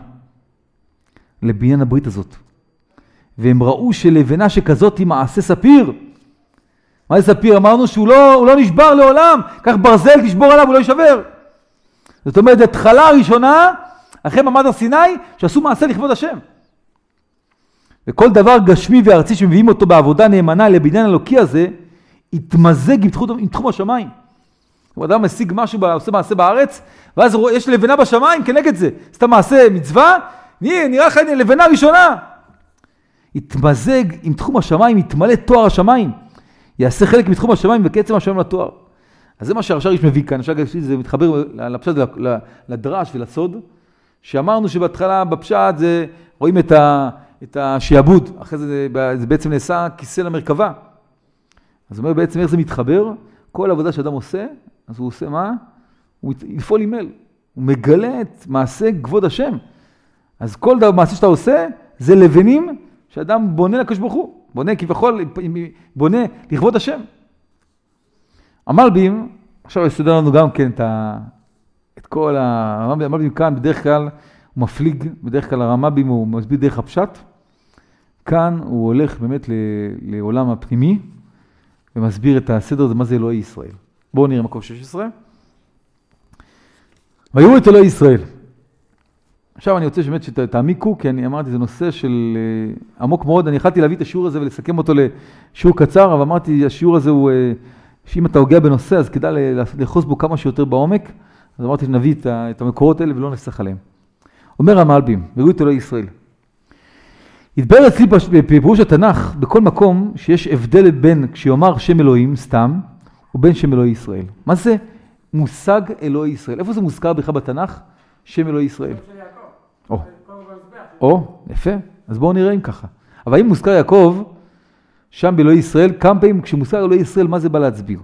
[SPEAKER 1] לבניין הברית הזאת. והם ראו שלבנה שכזאת היא מעשה ספיר. מה זה ספיר? אמרנו שהוא לא, הוא לא נשבר לעולם, כך ברזל תשבור עליו, הוא לא יישבר. זאת אומרת, התחלה הראשונה, אחרי מעמד הר סיני, שעשו מעשה לכבוד השם. וכל דבר גשמי וארצי שמביאים אותו בעבודה נאמנה לבניין אלוקי הזה, יתמזג עם תחום, עם תחום השמיים. הוא אדם משיג משהו, עושה מעשה בארץ, ואז יש לבנה בשמיים כנגד זה. סתם מעשה מצווה, נראה לך לבנה ראשונה. יתמזג עם תחום השמיים, יתמלא תואר השמיים. יעשה חלק מתחום השמיים וקצם השמיים לתואר. אז זה מה שהרש"ש מביא כאן. זה מתחבר לפשט, לדרש ולסוד, שאמרנו שבהתחלה בפשט זה רואים את ה... את השעבוד, אחרי זה, זה בעצם נעשה כיסא למרכבה. אז הוא אומר בעצם איך זה מתחבר, כל עבודה שאדם עושה, אז הוא עושה מה? הוא יפעול אימל, הוא מגלה את מעשה כבוד השם. אז כל דבר מעשה שאתה עושה, זה לבנים שאדם בונה לקדוש ברוך הוא, בונה כביכול, בונה לכבוד השם. המלבים, עכשיו יסודר לנו גם כן את, ה, את כל ה... המלבים כאן בדרך כלל, הוא מפליג, בדרך כלל הרמב"ם הוא מסביר דרך הפשט. כאן הוא הולך באמת לעולם הפנימי, ומסביר את הסדר הזה, מה זה אלוהי ישראל. בואו נראה מקום שש עשרה. ויראו את אלוהי ישראל. עכשיו אני רוצה שבאמת שתעמיקו, כי אני אמרתי, זה נושא של עמוק מאוד. אני יכלתי להביא את השיעור הזה ולסכם אותו לשיעור קצר, אבל אמרתי, השיעור הזה הוא, שאם אתה הוגע בנושא, אז כדאי לחוס בו כמה שיותר בעומק. אז אמרתי שנביא את המקורות האלה ולא נפסח עליהם. אומר המלבים, ויראו את אלוהי ישראל. התברר אצלי בפירוש התנ"ך, בכל מקום שיש הבדל בין כשיאמר שם אלוהים סתם, ובין שם אלוהי ישראל. מה זה מושג אלוהי ישראל? איפה זה מוזכר בכלל בתנ"ך? שם אלוהי ישראל. או, או, יפה. אז בואו נראה אם ככה. אבל אם מוזכר יעקב, שם באלוהי ישראל, כמה פעמים כשמוזכר אלוהי ישראל, מה זה בא להצביר?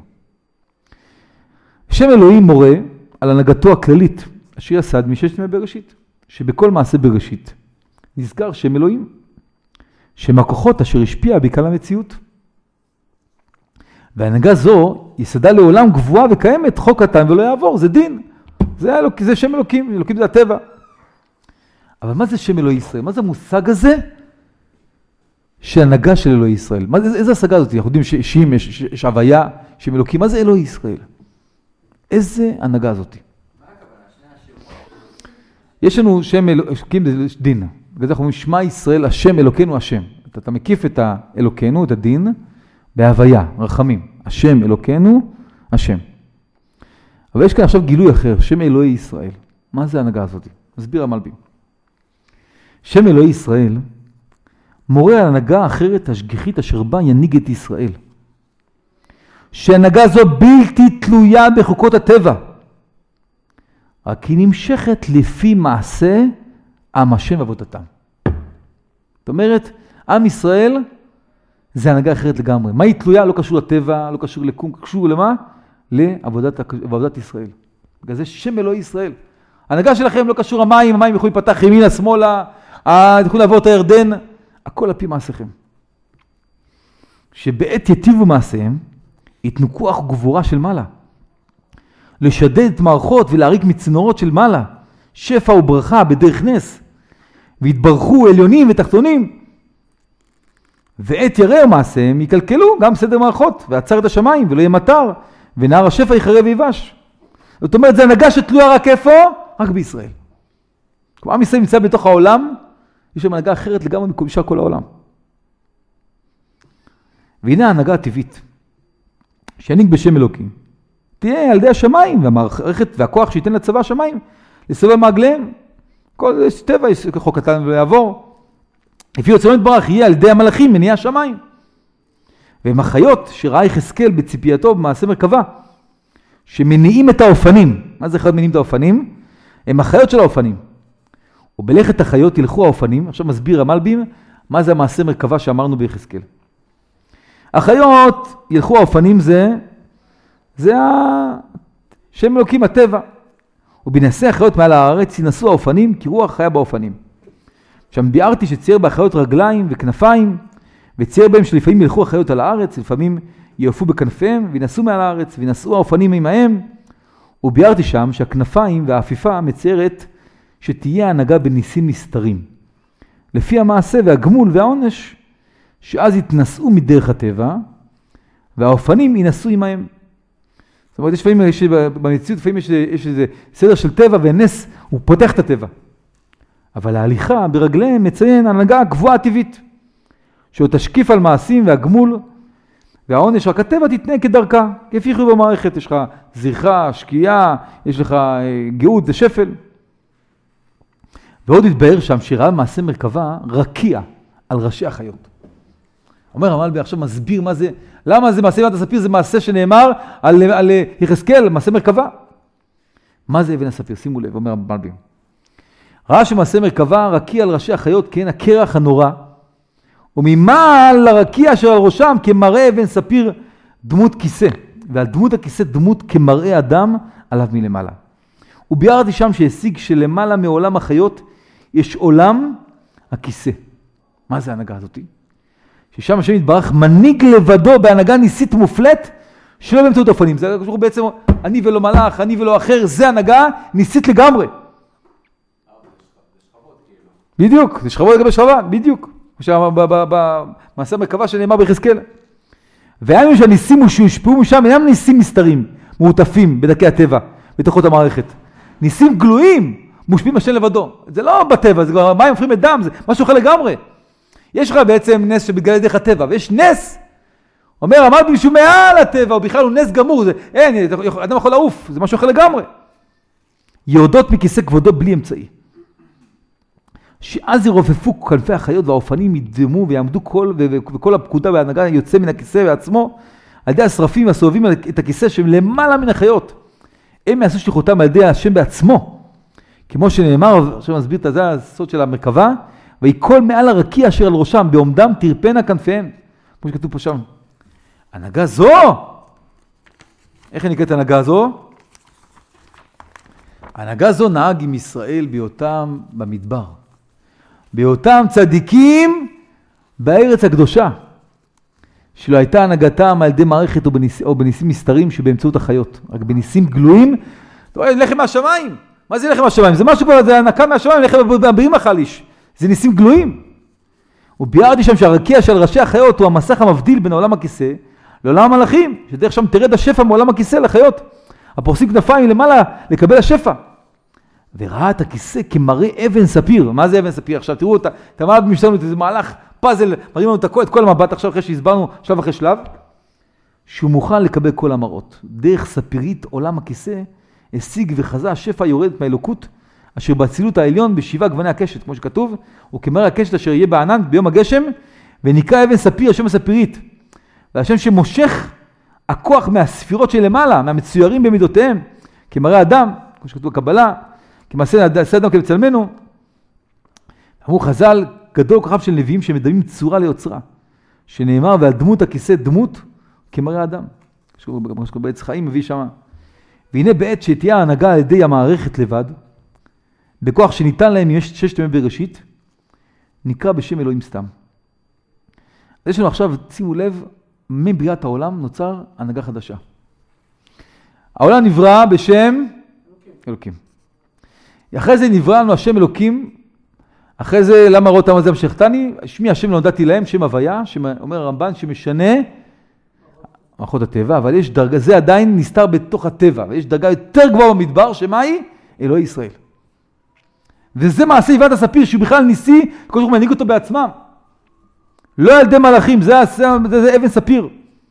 [SPEAKER 1] שם אלוהים מורה על הנהגתו הכללית, אשר יסד מששת ימי בראשית. שבכל מעשה בראשית נזכר שם אלוהים, שם הכוחות אשר השפיע בעיקר המציאות. והנהגה זו יסדה לעולם גבוהה וקיימת, חוק קטן ולא יעבור, זה דין. זה, אלוק, זה שם אלוקים, אלוקים זה הטבע. אבל מה זה שם אלוהי ישראל? מה זה המושג הזה שהנהגה של אלוהי ישראל? מה, איזה השגה הזאת? אנחנו יודעים שאם יש, יש הוויה, שם אלוקים, מה זה אלוהי ישראל? איזה הנהגה הזאת? יש לנו שם אלוקים, זה דין. בגלל זה אנחנו אומרים, שמע ישראל, השם אלוקינו השם. אתה, אתה מקיף את האלוקינו, את הדין, בהוויה, רחמים. השם אלוקינו, השם. אבל יש כאן עכשיו גילוי אחר, שם אלוהי ישראל. מה זה ההנהגה הזאת? מסביר המלבים. שם אלוהי ישראל מורה על הנהגה אחרת השגיחית אשר בה ינהיג את ישראל. שהנהגה זו בלתי תלויה בחוקות הטבע, רק היא נמשכת לפי מעשה עם השם ועבודתם. זאת אומרת, עם ישראל זה הנהגה אחרת לגמרי. מה היא תלויה? לא קשור לטבע, לא קשור לקום, קשור למה? לעבודת עבודת ישראל. בגלל זה שם אלוהי ישראל. ההנהגה שלכם לא קשור למים, המים יכולים לפתח ימינה, שמאלה, יכולים לעבור את הירדן, הכל על פי מעשיכם. שבעת יטיבו מעשיהם, יתנו כוח גבורה של מעלה. לשדד את מערכות ולהריק מצנורות של מעלה, שפע וברכה בדרך נס, והתברכו עליונים ותחתונים. ועת ירא מעשיהם יקלקלו גם סדר מערכות, ועצר את השמיים ולא יהיה מטר, ונהר השפע יחרב ויבש. זאת אומרת, זה הנהגה שתלויה רק איפה? רק בישראל. כמו עם ישראל נמצא בתוך העולם, יש שם הנהגה אחרת לגמרי מקודשה כל העולם. והנה ההנהגה הטבעית, שינהיג בשם אלוקים, תהיה על ידי השמיים, והמערכת והכוח שייתן לצבא השמיים, לסובב מעגליהם. כל טבע יש חוק קטן ויעבור. לפי רצונו יתברך, יהיה על ידי המלאכים מניע השמיים. והם החיות שראה יחזקאל בציפייתו במעשה מרכבה, שמניעים את האופנים. מה זה חיות מניעים את האופנים? הם החיות של האופנים. ובלכת החיות ילכו האופנים. עכשיו מסביר המלבים מה זה המעשה מרכבה שאמרנו ביחזקאל. החיות ילכו האופנים זה, זה השם אלוקים הטבע. ובנסי החיות מעל הארץ ינסו האופנים כי רוח חיה באופנים. שם ביארתי שצייר בחיות רגליים וכנפיים, וצייר בהם שלפעמים ילכו החיות על הארץ, לפעמים יעפו בכנפיהם וינסו מעל הארץ וינסו האופנים עמהם. וביארתי שם שהכנפיים והאפיפה מציירת שתהיה הנהגה בניסים נסתרים. לפי המעשה והגמול והעונש, שאז יתנסו מדרך הטבע, והאופנים ינסו עמהם. זאת אומרת, יש לפעמים, יש, במציאות לפעמים יש, יש איזה סדר של טבע, ונס הוא פותח את הטבע. אבל ההליכה ברגליהם מציין הנהגה גבוהה הטבעית, שהוא תשקיף על מעשים והגמול, והעונש רק הטבע תתנה כדרכה, כפי חיוב במערכת. יש לך זרחה, שקיעה, יש לך גאות, זה שפל. ועוד התבהר שם שראה מעשה מרכבה רקיע על ראשי החיות. אומר המלבי עכשיו מסביר מה זה, למה זה מעשה אבן הספיר, זה מעשה שנאמר על, על יחזקאל, מעשה מרכבה. מה זה אבן הספיר? שימו לב, אומר המלבי. ראה שמעשה מרכבה רקיע על ראשי החיות, כן, הקרח הנורא, וממעל לרקיע אשר על ראשם כמראה אבן ספיר דמות כיסא, ועל דמות הכיסא דמות כמראה אדם עליו מלמעלה. וביארתי שם שהשיג שלמעלה מעולם החיות יש עולם הכיסא. מה זה ההנהגה הזאת? ששם השם יתברך מנהיג לבדו בהנהגה ניסית מופלט שלא באמצעות אופנים. זה קשור בעצם אני ולא מלאך, אני ולא אחר, זה הנהגה ניסית לגמרי. בדיוק, זה שכבות לגבי שכבה, בדיוק. במעשה מרכבה שנאמר ביחזקאל. והיינו שהניסים שהושפעו משם אינם ניסים מסתרים, מעוטפים בדרכי הטבע, בתוכות המערכת. ניסים גלויים, מושפעים השם לבדו. זה לא בטבע, זה כבר מים הופכים את דם, זה משהו אחר לגמרי. יש לך בעצם נס שבגלל דרך הטבע, ויש נס, אומר, עמד מישהו מעל הטבע, הוא בכלל הוא נס גמור, זה, אין, אדם יכול לעוף, זה משהו אחר לגמרי. יורדות מכיסא כבודו בלי אמצעי. שאז ירופפו כנפי החיות והאופנים ידמו ויעמדו כל, וכל הפקודה וההנהגה יוצא מן הכיסא בעצמו, על ידי השרפים הסובבים את הכיסא שהם למעלה מן החיות. הם יעשו שליחותם על ידי השם בעצמו. כמו שנאמר, עכשיו נסביר את זה, הסוד של המרכבה, ויקול מעל הרקיע אשר על ראשם, בעומדם תרפנה כנפיהם. כמו שכתוב פה שם. הנהגה זו! איך היא נקראת הנהגה זו? הנהגה זו נהג עם ישראל בהיותם במדבר. בהיותם צדיקים בארץ הקדושה. שלא הייתה הנהגתם על ידי מערכת או, בניס, או בניסים מסתרים שבאמצעות החיות. רק בניסים גלויים. אתה רואה, לחם מהשמיים. מה זה לחם מהשמיים? זה משהו כבר, זה הנקה מהשמיים, לחם בבאים החליש. זה ניסים גלויים. וביארתי שם שהרקיע של ראשי החיות הוא המסך המבדיל בין עולם הכיסא לעולם המלאכים, שדרך שם תרד השפע מעולם הכיסא לחיות. הפורסים כנפיים למעלה לקבל השפע. וראה את הכיסא כמראה אבן ספיר. מה זה אבן ספיר? עכשיו תראו אותה, את המעלה במשתנו, איזה מהלך פאזל, מראים לנו את הכל, את כל המבט עכשיו אחרי שהסברנו שלב אחרי שלב, שהוא מוכן לקבל כל המראות. דרך ספירית עולם הכיסא, השיג וחזה השפע יורדת מהאלוקות, אשר באצילות העליון בשבעה גווני הקשת, כמו שכתוב, וכמראה הקשת אשר יהיה בענן ביום הגשם, ונקרא אבן ספיר, השם הספירית. והשם שמושך הכוח מהספירות שלמעלה, מהמצוירים במידותיהם, כמראה אדם, כמו שכתוב בקבלה, כמעשה אדם כבצלמנו. אמרו חז"ל, גדול כוכב של נביאים שמדמים צורה ליוצרה, שנאמר, ועל דמות הכיסא דמות כמראה אדם. כמו שכתוב בעץ חיים מביא שמה. והנה בעת שתהיה ההנהגה על ידי המערכת לבד, בכוח שניתן להם יש ששת ימי בראשית, נקרא בשם אלוהים סתם. אז יש לנו עכשיו, שימו לב, מבריאת העולם נוצר הנהגה חדשה. העולם נברא בשם אלוקים. אלוקים. אחרי זה נברא לנו השם אלוקים, אחרי זה למה ראו אותם הזה המשכתני? שמי השם לא נודעתי להם, שם הוויה, שאומר הרמב"ן שמשנה מערכות הטבע, אבל יש דרגה, זה עדיין נסתר בתוך הטבע, ויש דרגה יותר גבוהה במדבר, שמה היא? אלוהי ישראל. וזה מעשה יבאת הספיר, שהוא בכלל ניסי, כל שהוא מנהיג אותו בעצמם. לא על ידי מלאכים, זה, זה, זה, זה אבן ספיר.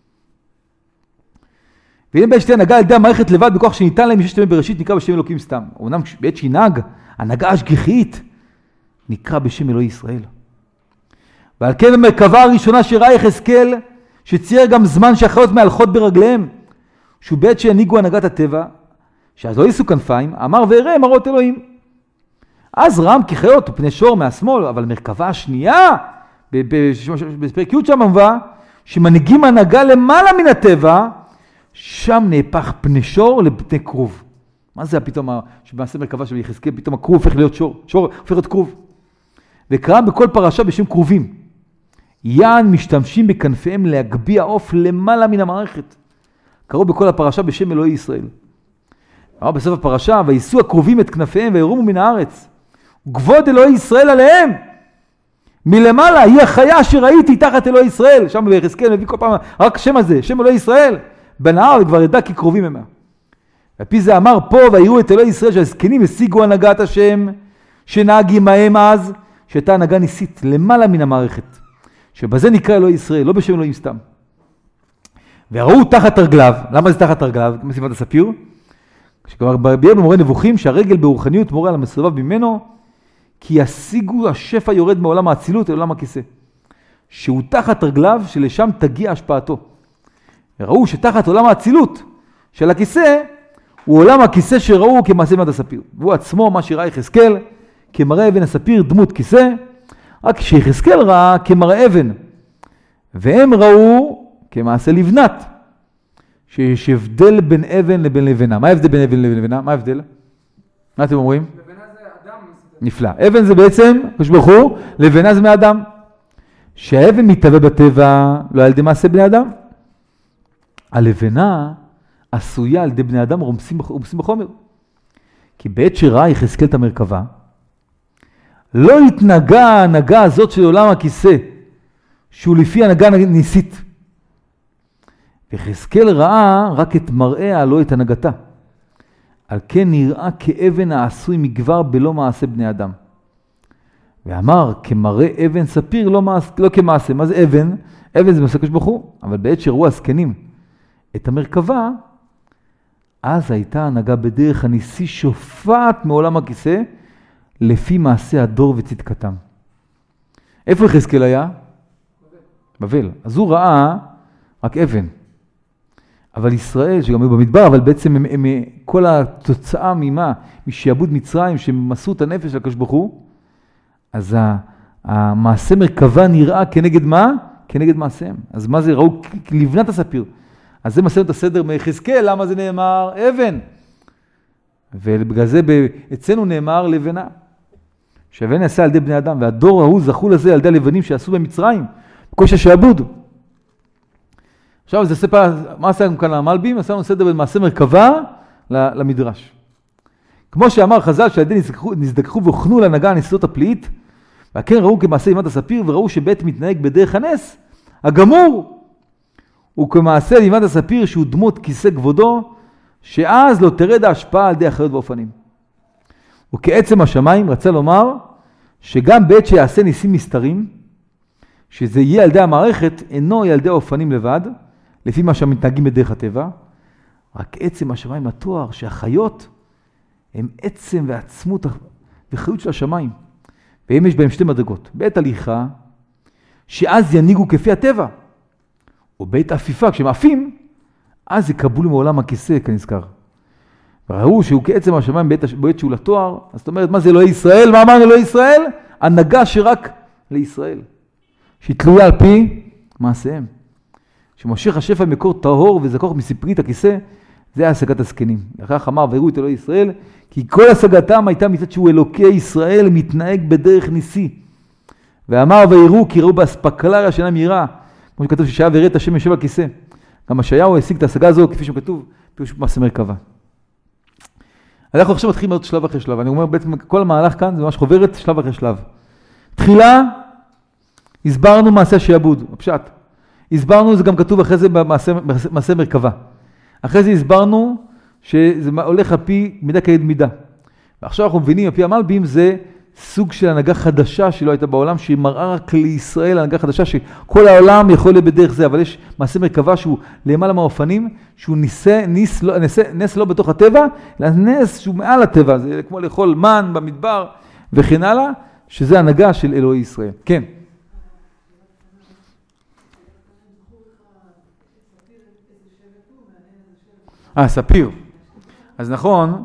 [SPEAKER 1] והנה בעת שתהיה הנהגה על ידי המערכת לבד, בכוח שניתן להם מששת ימי בראשית, נקרא בשם אלוקים סתם. אומנם בעת שינהג, הנהגה השגיחית, נקרא בשם אלוהי ישראל. ועל כן המרכבה הראשונה שראה יחזקאל, שצייר גם זמן שהחיות מהלכות ברגליהם, שהוא בעת שהנהיגו הנהגת הטבע, שאז לא יישאו כנפיים, אמר ויראה מראות אלוהים. אז רם כחיות ופני שור מהשמאל, אבל מרכבה השנייה, בפרק י' שם אמרה, שמנהיגים הנהגה למעלה מן הטבע, שם נהפך פני שור לפני כרוב. מה זה פתאום, שבמעשה מרכבה של יחזקאל, פתאום הכרוב הופך להיות שור, שור הופך להיות כרוב. וקרא בכל פרשה בשם כרובים. יען משתמשים בכנפיהם להגביע עוף למעלה מן המערכת. קראו בכל הפרשה בשם אלוהי ישראל. אמר בסוף הפרשה, ויישאו הכרובים את כנפיהם וירומו מן הארץ. גבוד אלוהי ישראל עליהם. מלמעלה, היא החיה שראיתי תחת אלוהי ישראל. שם ביחזקאל מביא כל פעם, רק שם הזה, שם אלוהי ישראל. בנהר וכבר ידע כי קרובים הם. ועפי זה אמר פה, ויראו את אלוהי ישראל שהזקנים השיגו הנהגת השם, שנהג עמהם אז, שהייתה הנהגה ניסית למעלה מן המערכת. שבזה נקרא אלוהי ישראל, לא בשם אלוהים סתם. וראו תחת רגליו, למה זה תחת רגליו? כמו סיבת הספיר, כשכבר ביאר במורה נבוכים שהרגל ברוחניות מורה על המסובב ממנו, כי ישיגו השפע יורד מעולם האצילות אל עולם הכיסא. שהוא תחת רגליו שלשם תגיע השפעתו. וראו שתחת עולם האצילות של הכיסא, הוא עולם הכיסא שראו כמעשה סיבת הספיר. והוא עצמו מה שראה יחזקאל, כמראה אבן הספיר דמות כיסא, רק שיחזקאל ראה כמראה אבן, והם ראו כמעשה לבנת, שיש הבדל בין אבן לבין לבנה. מה ההבדל בין אבן לבין לבנה? מה ההבדל? מה אתם אומרים?
[SPEAKER 2] לבנה זה אדם.
[SPEAKER 1] נפלא. אבן זה בעצם, כשבחור, לבנה זה מאדם. שהאבן מתהווה בטבע לא על ידי מעשה בני אדם. הלבנה עשויה על ידי בני אדם רומסים, רומסים בחומר. כי בעת שראה יחזקאל את המרכבה, לא התנגע ההנהגה הזאת של עולם הכיסא, שהוא לפי הנהגה ניסית. יחזקאל ראה רק את מראיה, לא את הנהגתה. על כן נראה כאבן העשוי מגבר בלא מעשה בני אדם. ואמר, כמראה אבן ספיר, לא, מעש, לא כמעשה. מה זה אבן? אבן זה מסקש בחור, אבל בעת שראו הזקנים את המרכבה, אז הייתה הנהגה בדרך הניסי שופעת מעולם הכיסא, לפי מעשה הדור וצדקתם. איפה יחזקאל היה? בבל. בבל. אז הוא ראה רק אבן. אבל ישראל, שגם היו במדבר, אבל בעצם הם, הם, כל התוצאה ממה? משעבוד מצרים, שמסו את הנפש של הקדוש ברוך הוא, אז המעשה מרכבה נראה כנגד מה? כנגד מעשיהם. אז מה זה? ראו לבנת הספיר. אז זה מסענו את הסדר מיחזקאל, למה זה נאמר? אבן. ובגלל זה אצלנו נאמר לבנה. שאבן נעשה על ידי בני אדם, והדור ההוא זכו לזה על ידי הלבנים שעשו במצרים, בכל שהשעבוד. עכשיו זה ספר, מה עשינו כאן למלבים? עשינו סדר בין מעשה מרכבה למדרש. כמו שאמר חז"ל שעל ידי נזדככו והוכנו להנהגה הניסות הפלאית, והכן ראו כמעשה ימת הספיר, וראו שבית מתנהג בדרך הנס, הגמור, הוא כמעשה ימת הספיר שהוא דמות כיסא כבודו, שאז לא תרד ההשפעה על ידי החיות ואופנים. וכעצם השמיים רצה לומר שגם בעת שיעשה ניסים מסתרים, שזה יהיה על ידי המערכת, אינו ילדי האופנים לבד, לפי מה שמתנהגים בדרך הטבע, רק עצם השמיים התואר שהחיות הם עצם ועצמות וחיות של השמיים. והם יש בהם שתי מדרגות. בעת הליכה, שאז ינהיגו כפי הטבע. או בעת עפיפה, כשהם עפים, אז יקבלו מעולם הכיסא, כנזכר. וראו שהוא כעצם השמיים בעת, בעת שהוא לתואר, אז זאת אומרת, מה זה אלוהי ישראל? מה אמרנו אלוהי ישראל? הנהגה שרק לישראל. שהיא תלויה על פי מעשיהם. שמשיך השפע מקור טהור וזכוך מספרית הכיסא, זה היה השגת הזקנים. לכך אמר, ויראו את אלוהי ישראל, כי כל השגתם הייתה מצד שהוא אלוקי ישראל מתנהג בדרך ניסי. ואמר, ויראו כי ראו באספקלריה שאינה מהירה, כמו שכתוב ששעה ויראה את השם יושב על כיסא. גם ישעיהו השיג את ההשגה הזו, כפי שכתוב, פירוש מעשה מרכבה. אנחנו עכשיו מתחילים עוד שלב אחרי שלב. אני אומר, בעצם כל המהלך כאן זה ממש חוברת שלב אחרי שלב. תחילה, הסברנו מעשה שיעבוד, הפשט. הסברנו, זה גם כתוב אחרי זה במעשה מרכבה. אחרי זה הסברנו שזה הולך על פי מידה כנגד מידה. ועכשיו אנחנו מבינים, על פי המלבים זה סוג של הנהגה חדשה שלא הייתה בעולם, שהיא מראה רק לישראל, הנהגה חדשה שכל העולם יכול להיות בדרך זה, אבל יש מעשה מרכבה שהוא למעלה מהאופנים, שהוא ניסה, ניס, לא, נס, נס לא בתוך הטבע, אלא נס שהוא מעל הטבע, זה כמו לאכול מן במדבר וכן הלאה, שזה הנהגה של אלוהי ישראל. כן. אה, ספיר. אז נכון,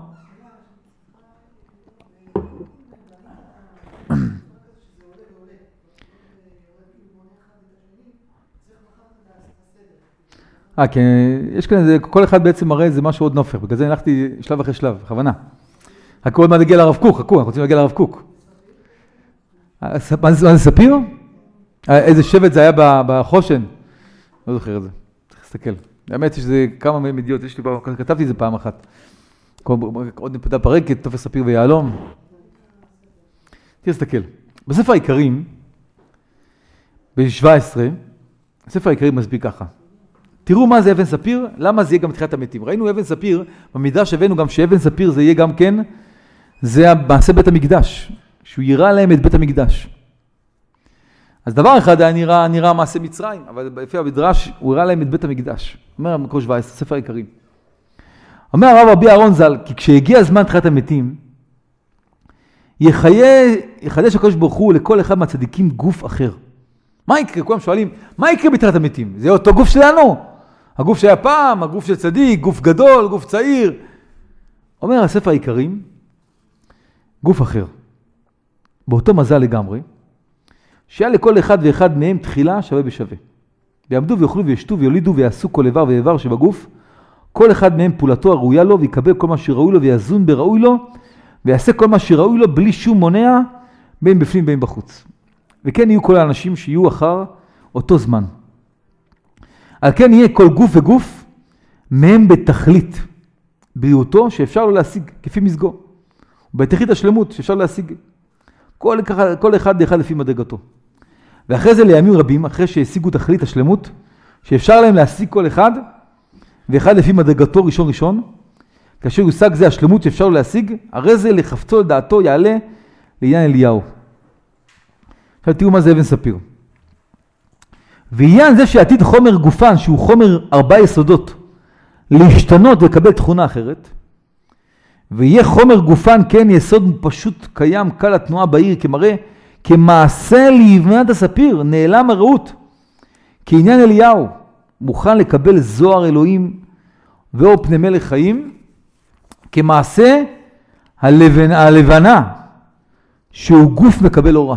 [SPEAKER 1] אה, כן, יש כאן איזה, כל אחד בעצם מראה איזה משהו עוד נופך, בגלל זה הלכתי שלב אחרי שלב, בכוונה. חכו עוד מה נגיע לרב קוק, חכו, אנחנו רוצים להגיע לרב קוק. מה זה ספיר? איזה שבט זה היה בחושן? לא זוכר את זה, צריך להסתכל. האמת שזה כמה מדיעות, יש לי, כתבתי את זה פעם אחת. עוד נפדה פרקת, תופס ספיר ויעלום. תסתכל. בספר העיקרים, ב-שבע עשרה, הספר העיקרים מסביר ככה. תראו מה זה אבן ספיר, למה זה יהיה גם תחיית המתים. ראינו אבן ספיר, במדרש הבאנו גם שאבן ספיר זה יהיה גם כן, זה מעשה בית המקדש, שהוא יראה להם את בית המקדש. אז דבר אחד היה נראה, נראה מעשה מצרים, אבל לפי המדרש הוא יראה להם את בית המקדש. אומר המקור שבע עשרה, ספר העיקרים. אומר הרב רבי אהרון ז"ל, כי כשהגיע הזמן תחיית המתים, יחיה, יחדש הקדוש ברוך הוא לכל אחד מהצדיקים גוף אחר. מה יקרה? כולם שואלים, מה יקרה בתחיית המתים? זה אותו גוף שלנו. הגוף שהיה פעם, הגוף של צדיק, גוף גדול, גוף צעיר. אומר הספר העיקרים, גוף אחר. באותו מזל לגמרי, שהיה לכל אחד ואחד מהם תחילה שווה בשווה. ויעמדו ויאכלו וישתו ויולידו ויעשו כל איבר ואיבר שבגוף, כל אחד מהם פעולתו הראויה לו, ויקבל כל מה שראוי לו ויזון בראוי לו, ויעשה כל מה שראוי לו בלי שום מונע, בין בפנים בין בחוץ. וכן יהיו כל האנשים שיהיו אחר אותו זמן. על כן יהיה כל גוף וגוף מהם בתכלית בריאותו שאפשר לו להשיג כפי מזגו. בתכלית השלמות שאפשר להשיג כל, כל אחד לאחד לפי מדרגתו. ואחרי זה לימים רבים, אחרי שהשיגו תכלית השלמות, שאפשר להם להשיג כל אחד ואחד לפי מדרגתו ראשון ראשון, כאשר יושג זה השלמות שאפשר לו להשיג, הרי זה לחפצו לדעתו יעלה לעניין אליהו. עכשיו תראו מה זה אבן ספיר. ועניין זה שעתיד חומר גופן, שהוא חומר ארבע יסודות, להשתנות ולקבל תכונה אחרת, ויהיה חומר גופן כן יסוד פשוט קיים קל התנועה בעיר כמראה, כמעשה לבנת הספיר, נעלם הרעות, כעניין אליהו, מוכן לקבל זוהר אלוהים ואור פני מלך חיים, כמעשה הלבנה, הלבנה שהוא גוף מקבל אורה.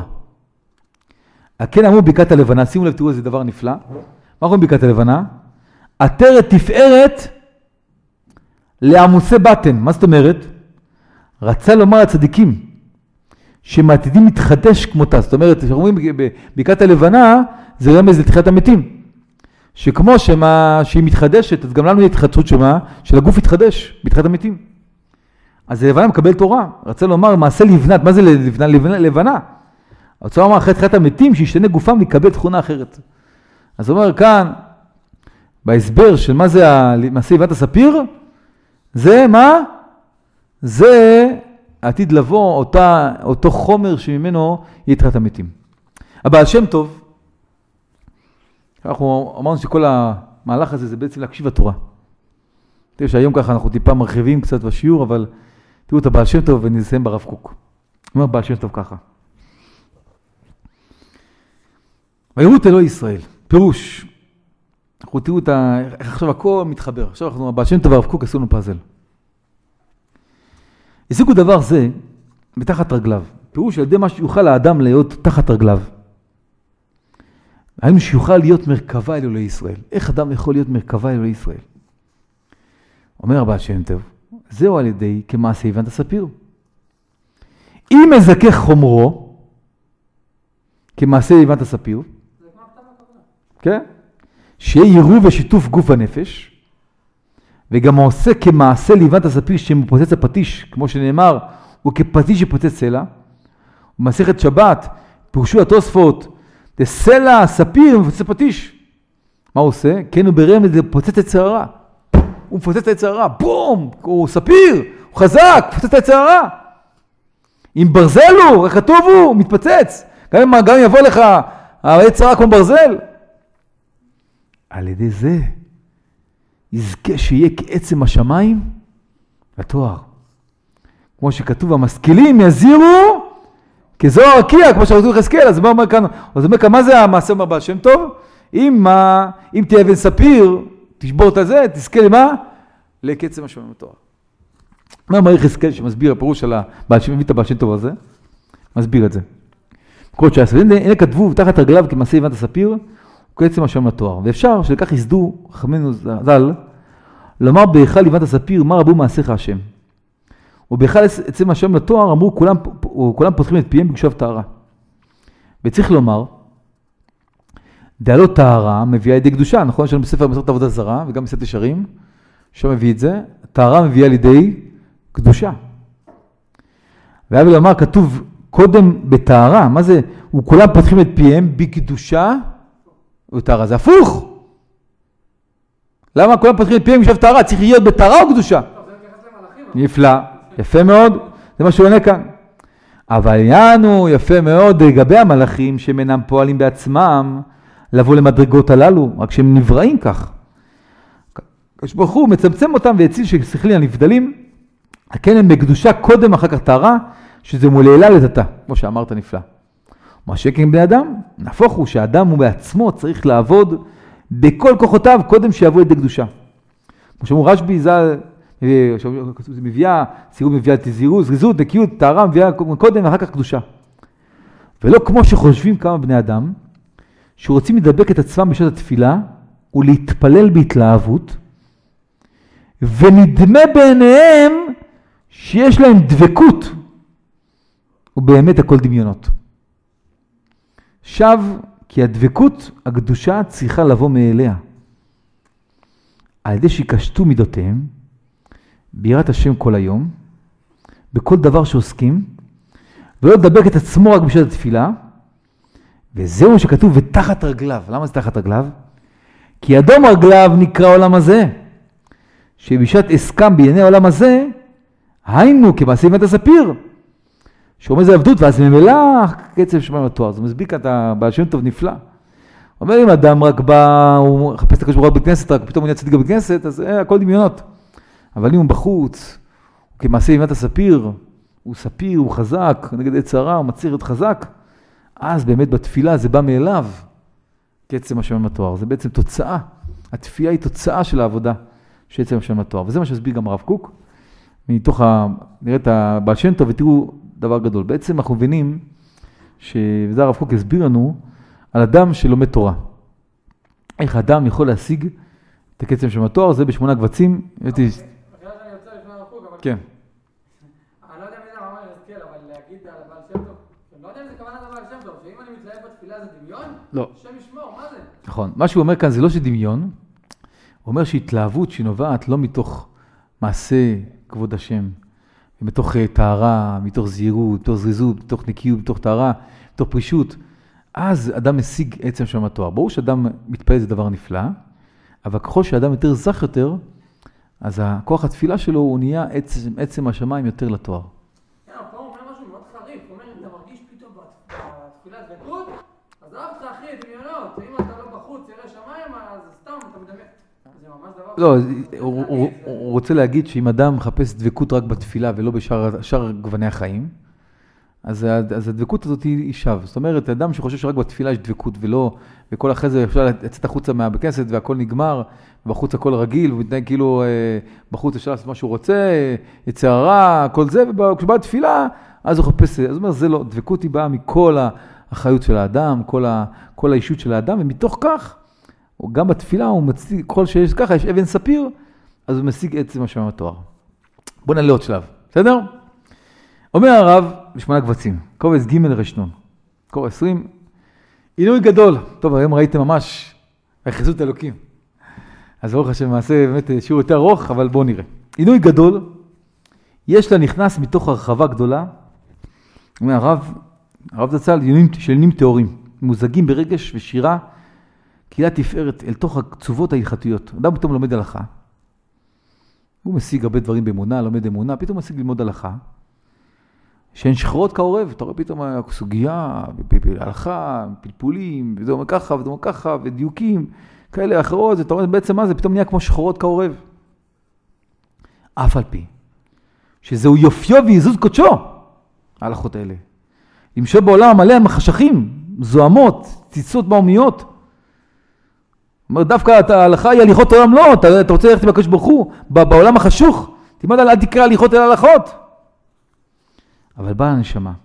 [SPEAKER 1] כן אמרו בקעת הלבנה, שימו לב, תראו איזה דבר נפלא. מה אומרים בקעת הלבנה? עטרת תפארת לעמוסי בטן. מה זאת אומרת? רצה לומר הצדיקים שמעתידים מתחדש כמותה. זאת אומרת, שאומרים בקעת הלבנה, זה רמז לתחיית המתים. שכמו שמה, שהיא מתחדשת, אז גם לנו יהיה התחדשות שמה, של הגוף יתחדש בתחיית המתים. אז הלבנה מקבל תורה. רצה לומר מעשה לבנת. מה זה לבנה? לבנה, לבנה. רוצה לומר אחרי תחיית המתים שישתנה גופם ויקבל תכונה אחרת. אז הוא אומר כאן, בהסבר של מה זה מעשה לבנת הספיר, זה מה? זה עתיד לבוא אותה, אותו חומר שממנו יהיה תחיית המתים. הבעל שם טוב, אנחנו אמרנו שכל המהלך הזה זה בעצם להקשיב לתורה. תראו שהיום ככה אנחנו טיפה מרחיבים קצת בשיעור, אבל תראו את הבעל שם טוב ונסיים ברב קוק. אומר בעל שם טוב ככה. ויראו את אלוהי ישראל, פירוש. אנחנו תראו את ה... איך עכשיו הכל מתחבר. עכשיו אנחנו, בעל שם טוב הרב קוק עשו לנו פאזל. השיגו דבר זה מתחת רגליו. פירוש על ידי מה שיוכל האדם להיות תחת רגליו. האם שיוכל להיות מרכבה אלוהי ישראל. איך אדם יכול להיות מרכבה אלוהי ישראל? אומר הבעל שם טוב, זהו על ידי כמעשה הבנת ספיר. אם מזכך חומרו, כמעשה הבנת ספיר, כן? שיהיה ירוא ושיתוף גוף הנפש, וגם עושה כמעשה לבנת הספיר שמפוצץ הפטיש, כמו שנאמר, הוא כפטיש שפוצץ סלע. במסכת שבת, פירשו התוספות, זה סלע, ספיר, מפוצץ הפטיש. מה הוא עושה? כן, הוא ברמז, זה פוצץ את שערה. הוא מפוצץ את שערה, בום, הוא ספיר, הוא חזק, מפוצץ את שערה. אם ברזל הוא, איך כתוב הוא, הוא מתפוצץ. גם אם, גם אם יבוא לך, העץ שערה כמו ברזל. על ידי זה, יזכה שיהיה כעצם השמיים לתואר. כמו שכתוב, המשכילים יזירו כזוהר רקיע, כמו שרצו לחזקאל. אז מה אומר כאן? אז אומר כאן, מה זה המעשה אומר בעל שם טוב? אם, אם תהיה אבן ספיר, תשבור את הזה, תזכה למה? לקצם השמיים לתואר. מה אומר חזקאל שמסביר הפירוש על הבעל שם, מביא את הבעל שם טוב הזה? מסביר את זה. כל תשע עשרה, הנה כתבו תחת רגליו כמעשה הבנת ספיר, כעצם השם לתואר. ואפשר שלכך יסדו חכמינו ז"ל, לומר בהיכל הבנת הספיר, מה רבו מעשיך השם. ובהיכל עצם השם לתואר, אמרו, כולם, כולם פותחים את פיהם בקדושה וטהרה. וצריך לומר, דעלות טהרה מביאה לידי קדושה, נכון? יש לנו בספר מסכת עבודה זרה, וגם בספר ישרים, שם מביא את זה, טהרה מביאה לידי קדושה. והיה לומר, כתוב קודם בטהרה, מה זה? וכולם פותחים את פיהם בקדושה, וטהרה, זה הפוך. למה כולם פותחים את פיהם בקדושה וטהרה? צריך להיות בטהרה או קדושה? נפלא, יפה מאוד, זה מה שהוא עונה כאן. אבל העניין הוא יפה מאוד לגבי המלאכים שהם אינם פועלים בעצמם לבוא למדרגות הללו, רק שהם נבראים כך. הקדוש ברוך הוא מצמצם אותם והציל ששכלי הנבדלים, כן הם בקדושה קודם אחר כך טהרה, שזה מולעלה לדתה, כמו שאמרת נפלא. מה שכן בני אדם, נהפוך הוא שהאדם הוא בעצמו צריך לעבוד בכל כוחותיו קודם שיעבוד לידי קדושה. כמו שאמרו רשב"י ז"ל, מביאה, סירות מביאה זירוז, זריזות, נקיות, טהרה מביאה קודם ואחר כך קדושה. ולא כמו שחושבים כמה בני אדם, שרוצים לדבק את עצמם בשעת התפילה ולהתפלל בהתלהבות, ונדמה בעיניהם שיש להם דבקות, ובאמת הכל דמיונות. שב, כי הדבקות הקדושה צריכה לבוא מאליה. על ידי שיקשתו מידותיהם, ביראת השם כל היום, בכל דבר שעוסקים, ולא לדבק את עצמו רק בשעת התפילה, וזהו שכתוב ותחת רגליו. למה זה תחת רגליו? כי אדום רגליו נקרא העולם הזה, שבשעת הסכם בענייני העולם הזה, היינו כמעשה הבנת הספיר, שאומר זה עבדות, ואז ממילא קצב שמיים לתואר. זה מסביר כאן את הבעל שם טוב נפלא. אומר אם אדם רק בא, הוא חפש את הקדוש ברוך הוא בכנסת, רק פתאום הוא נהיה צדיק בכנסת, אז אה, הכל דמיונות. אבל אם הוא בחוץ, הוא כמעשה הבנת הספיר, הוא ספיר, הוא חזק, נגד עץ הרע, הוא מצליח להיות חזק, אז באמת בתפילה זה בא מאליו, קצב השמיים לתואר. זה בעצם תוצאה. התפילה היא תוצאה של העבודה של קצב השמיים לתואר. וזה מה שהסביר גם הרב קוק. מתוך ה... נראה את הבעל שם טוב ותראו דבר גדול. בעצם אנחנו מבינים, וזה הרב קוק הסביר לנו, על אדם שלומד תורה. איך אדם יכול להשיג את הקצב השמיים לתואר, זה בשמונה קבצים.
[SPEAKER 2] אחרי שאני יוצא לפני הרב קוק, אבל...
[SPEAKER 1] כן.
[SPEAKER 2] אני לא יודע מי זה אמר יחזקאל, אבל להגיד על הבעל שם טוב. אני לא יודע אם זה כוונת הבעל שם טוב, שאם אני מתלהב בתפילה זה דמיון?
[SPEAKER 1] לא.
[SPEAKER 2] השם ישמור, מה זה?
[SPEAKER 1] נכון. מה שהוא אומר כאן זה לא שדמיון, הוא אומר שהתלהבות שנובעת לא מתוך מעשה כבוד השם, מתוך טהרה, מתוך זהירות, מתוך זריזות, מתוך נקיות, מתוך טהרה, מתוך פרישות, אז אדם משיג עצם שם התואר. ברור שאדם מתפעל זה דבר נפלא, אבל ככל שאדם יותר זך יותר, אז הכוח התפילה שלו הוא נהיה עצם, עצם השמיים יותר לתואר.
[SPEAKER 2] פה הוא אומר משהו מאוד חריף, הוא אומר, אם אתה מרגיש פתאום בתפילה דבקות, אז אהבת אחי, דמיונות, אם אתה לא בחוץ, ירא שמיים, אז סתם אתה מדמה. זה ממש דבר...
[SPEAKER 1] לא, הוא, הוא, הוא רוצה להגיד שאם אדם מחפש דבקות רק בתפילה ולא בשאר גווני החיים, אז, אז הדבקות הזאת היא שווה. זאת אומרת, האדם שחושב שרק בתפילה יש דבקות ולא, וכל אחרי זה אפשר לצאת החוצה מהבכנסת והכל נגמר, ובחוץ הכל רגיל, הוא מתנהג כאילו בחוץ אפשר לעשות מה שהוא רוצה, יצא הרע, כל זה, וכשבא לתפילה, אז הוא חפש, אז הוא אומר, זה לא, דבקות היא באה מכל האחריות של האדם, כל, ה, כל האישות של האדם, ומתוך כך, גם בתפילה הוא מציג, כל שיש ככה, יש אבן ספיר, אז הוא משיג עצם השם התואר. בוא נעלה עוד שלב, בסדר? אומר הרב, בשמונה קבצים, קובץ ג' רשנון, קורא עשרים, עינוי גדול. טוב, היום ראיתם ממש היחסות אלוקים. אז ברוך השם מעשה באמת שיעור יותר ארוך, אבל בואו נראה. עינוי גדול, יש לה נכנס מתוך הרחבה גדולה, אומר הרב, הרב זצ"ל, של עניינים טהורים, מוזגים ברגש ושירה, קהילה תפארת אל תוך הקצובות ההלכתיות. אדם פתאום לומד הלכה, הוא משיג הרבה דברים באמונה, לומד אמונה, פתאום משיג ללמוד הלכה, שהן שחרות כעורב, אתה רואה פתאום סוגיה, הלכה, פלפולים, וזה אומר ככה, וזה אומר ככה, ודיוקים, כאלה אחרות, אתה רואה בעצם מה זה, פתאום נהיה כמו שחרות כעורב. אף על פי, שזהו יופיו ויזוז קודשו, ההלכות האלה. למשול בעולם המלא מחשכים, זוהמות, ציצות באומיות. אומר, דווקא ההלכה היא הליכות העולם לא, אתה, אתה רוצה ללכת בקדוש ברוך הוא, בעולם החשוך, תלמד אל תקרא הליכות אל הלכות. אבל באה הנשמה,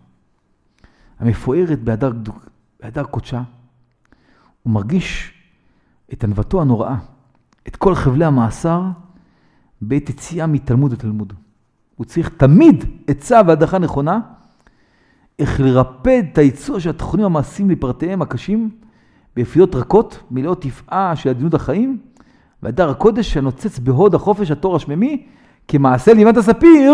[SPEAKER 1] המפוארת בהדר, בהדר קודשה, הוא מרגיש את ענוותו הנוראה, את כל חבלי המאסר, בעת יציאה מתלמוד לתלמוד. הוא צריך תמיד עצה והדרכה נכונה, איך לרפד את היצור של התכונים המעשיים לפרטיהם הקשים, ביפיות רכות, מלאות תפעה של עדינות החיים, והדר הקודש הנוצץ בהוד החופש התור השממי, כמעשה לימת הספיר,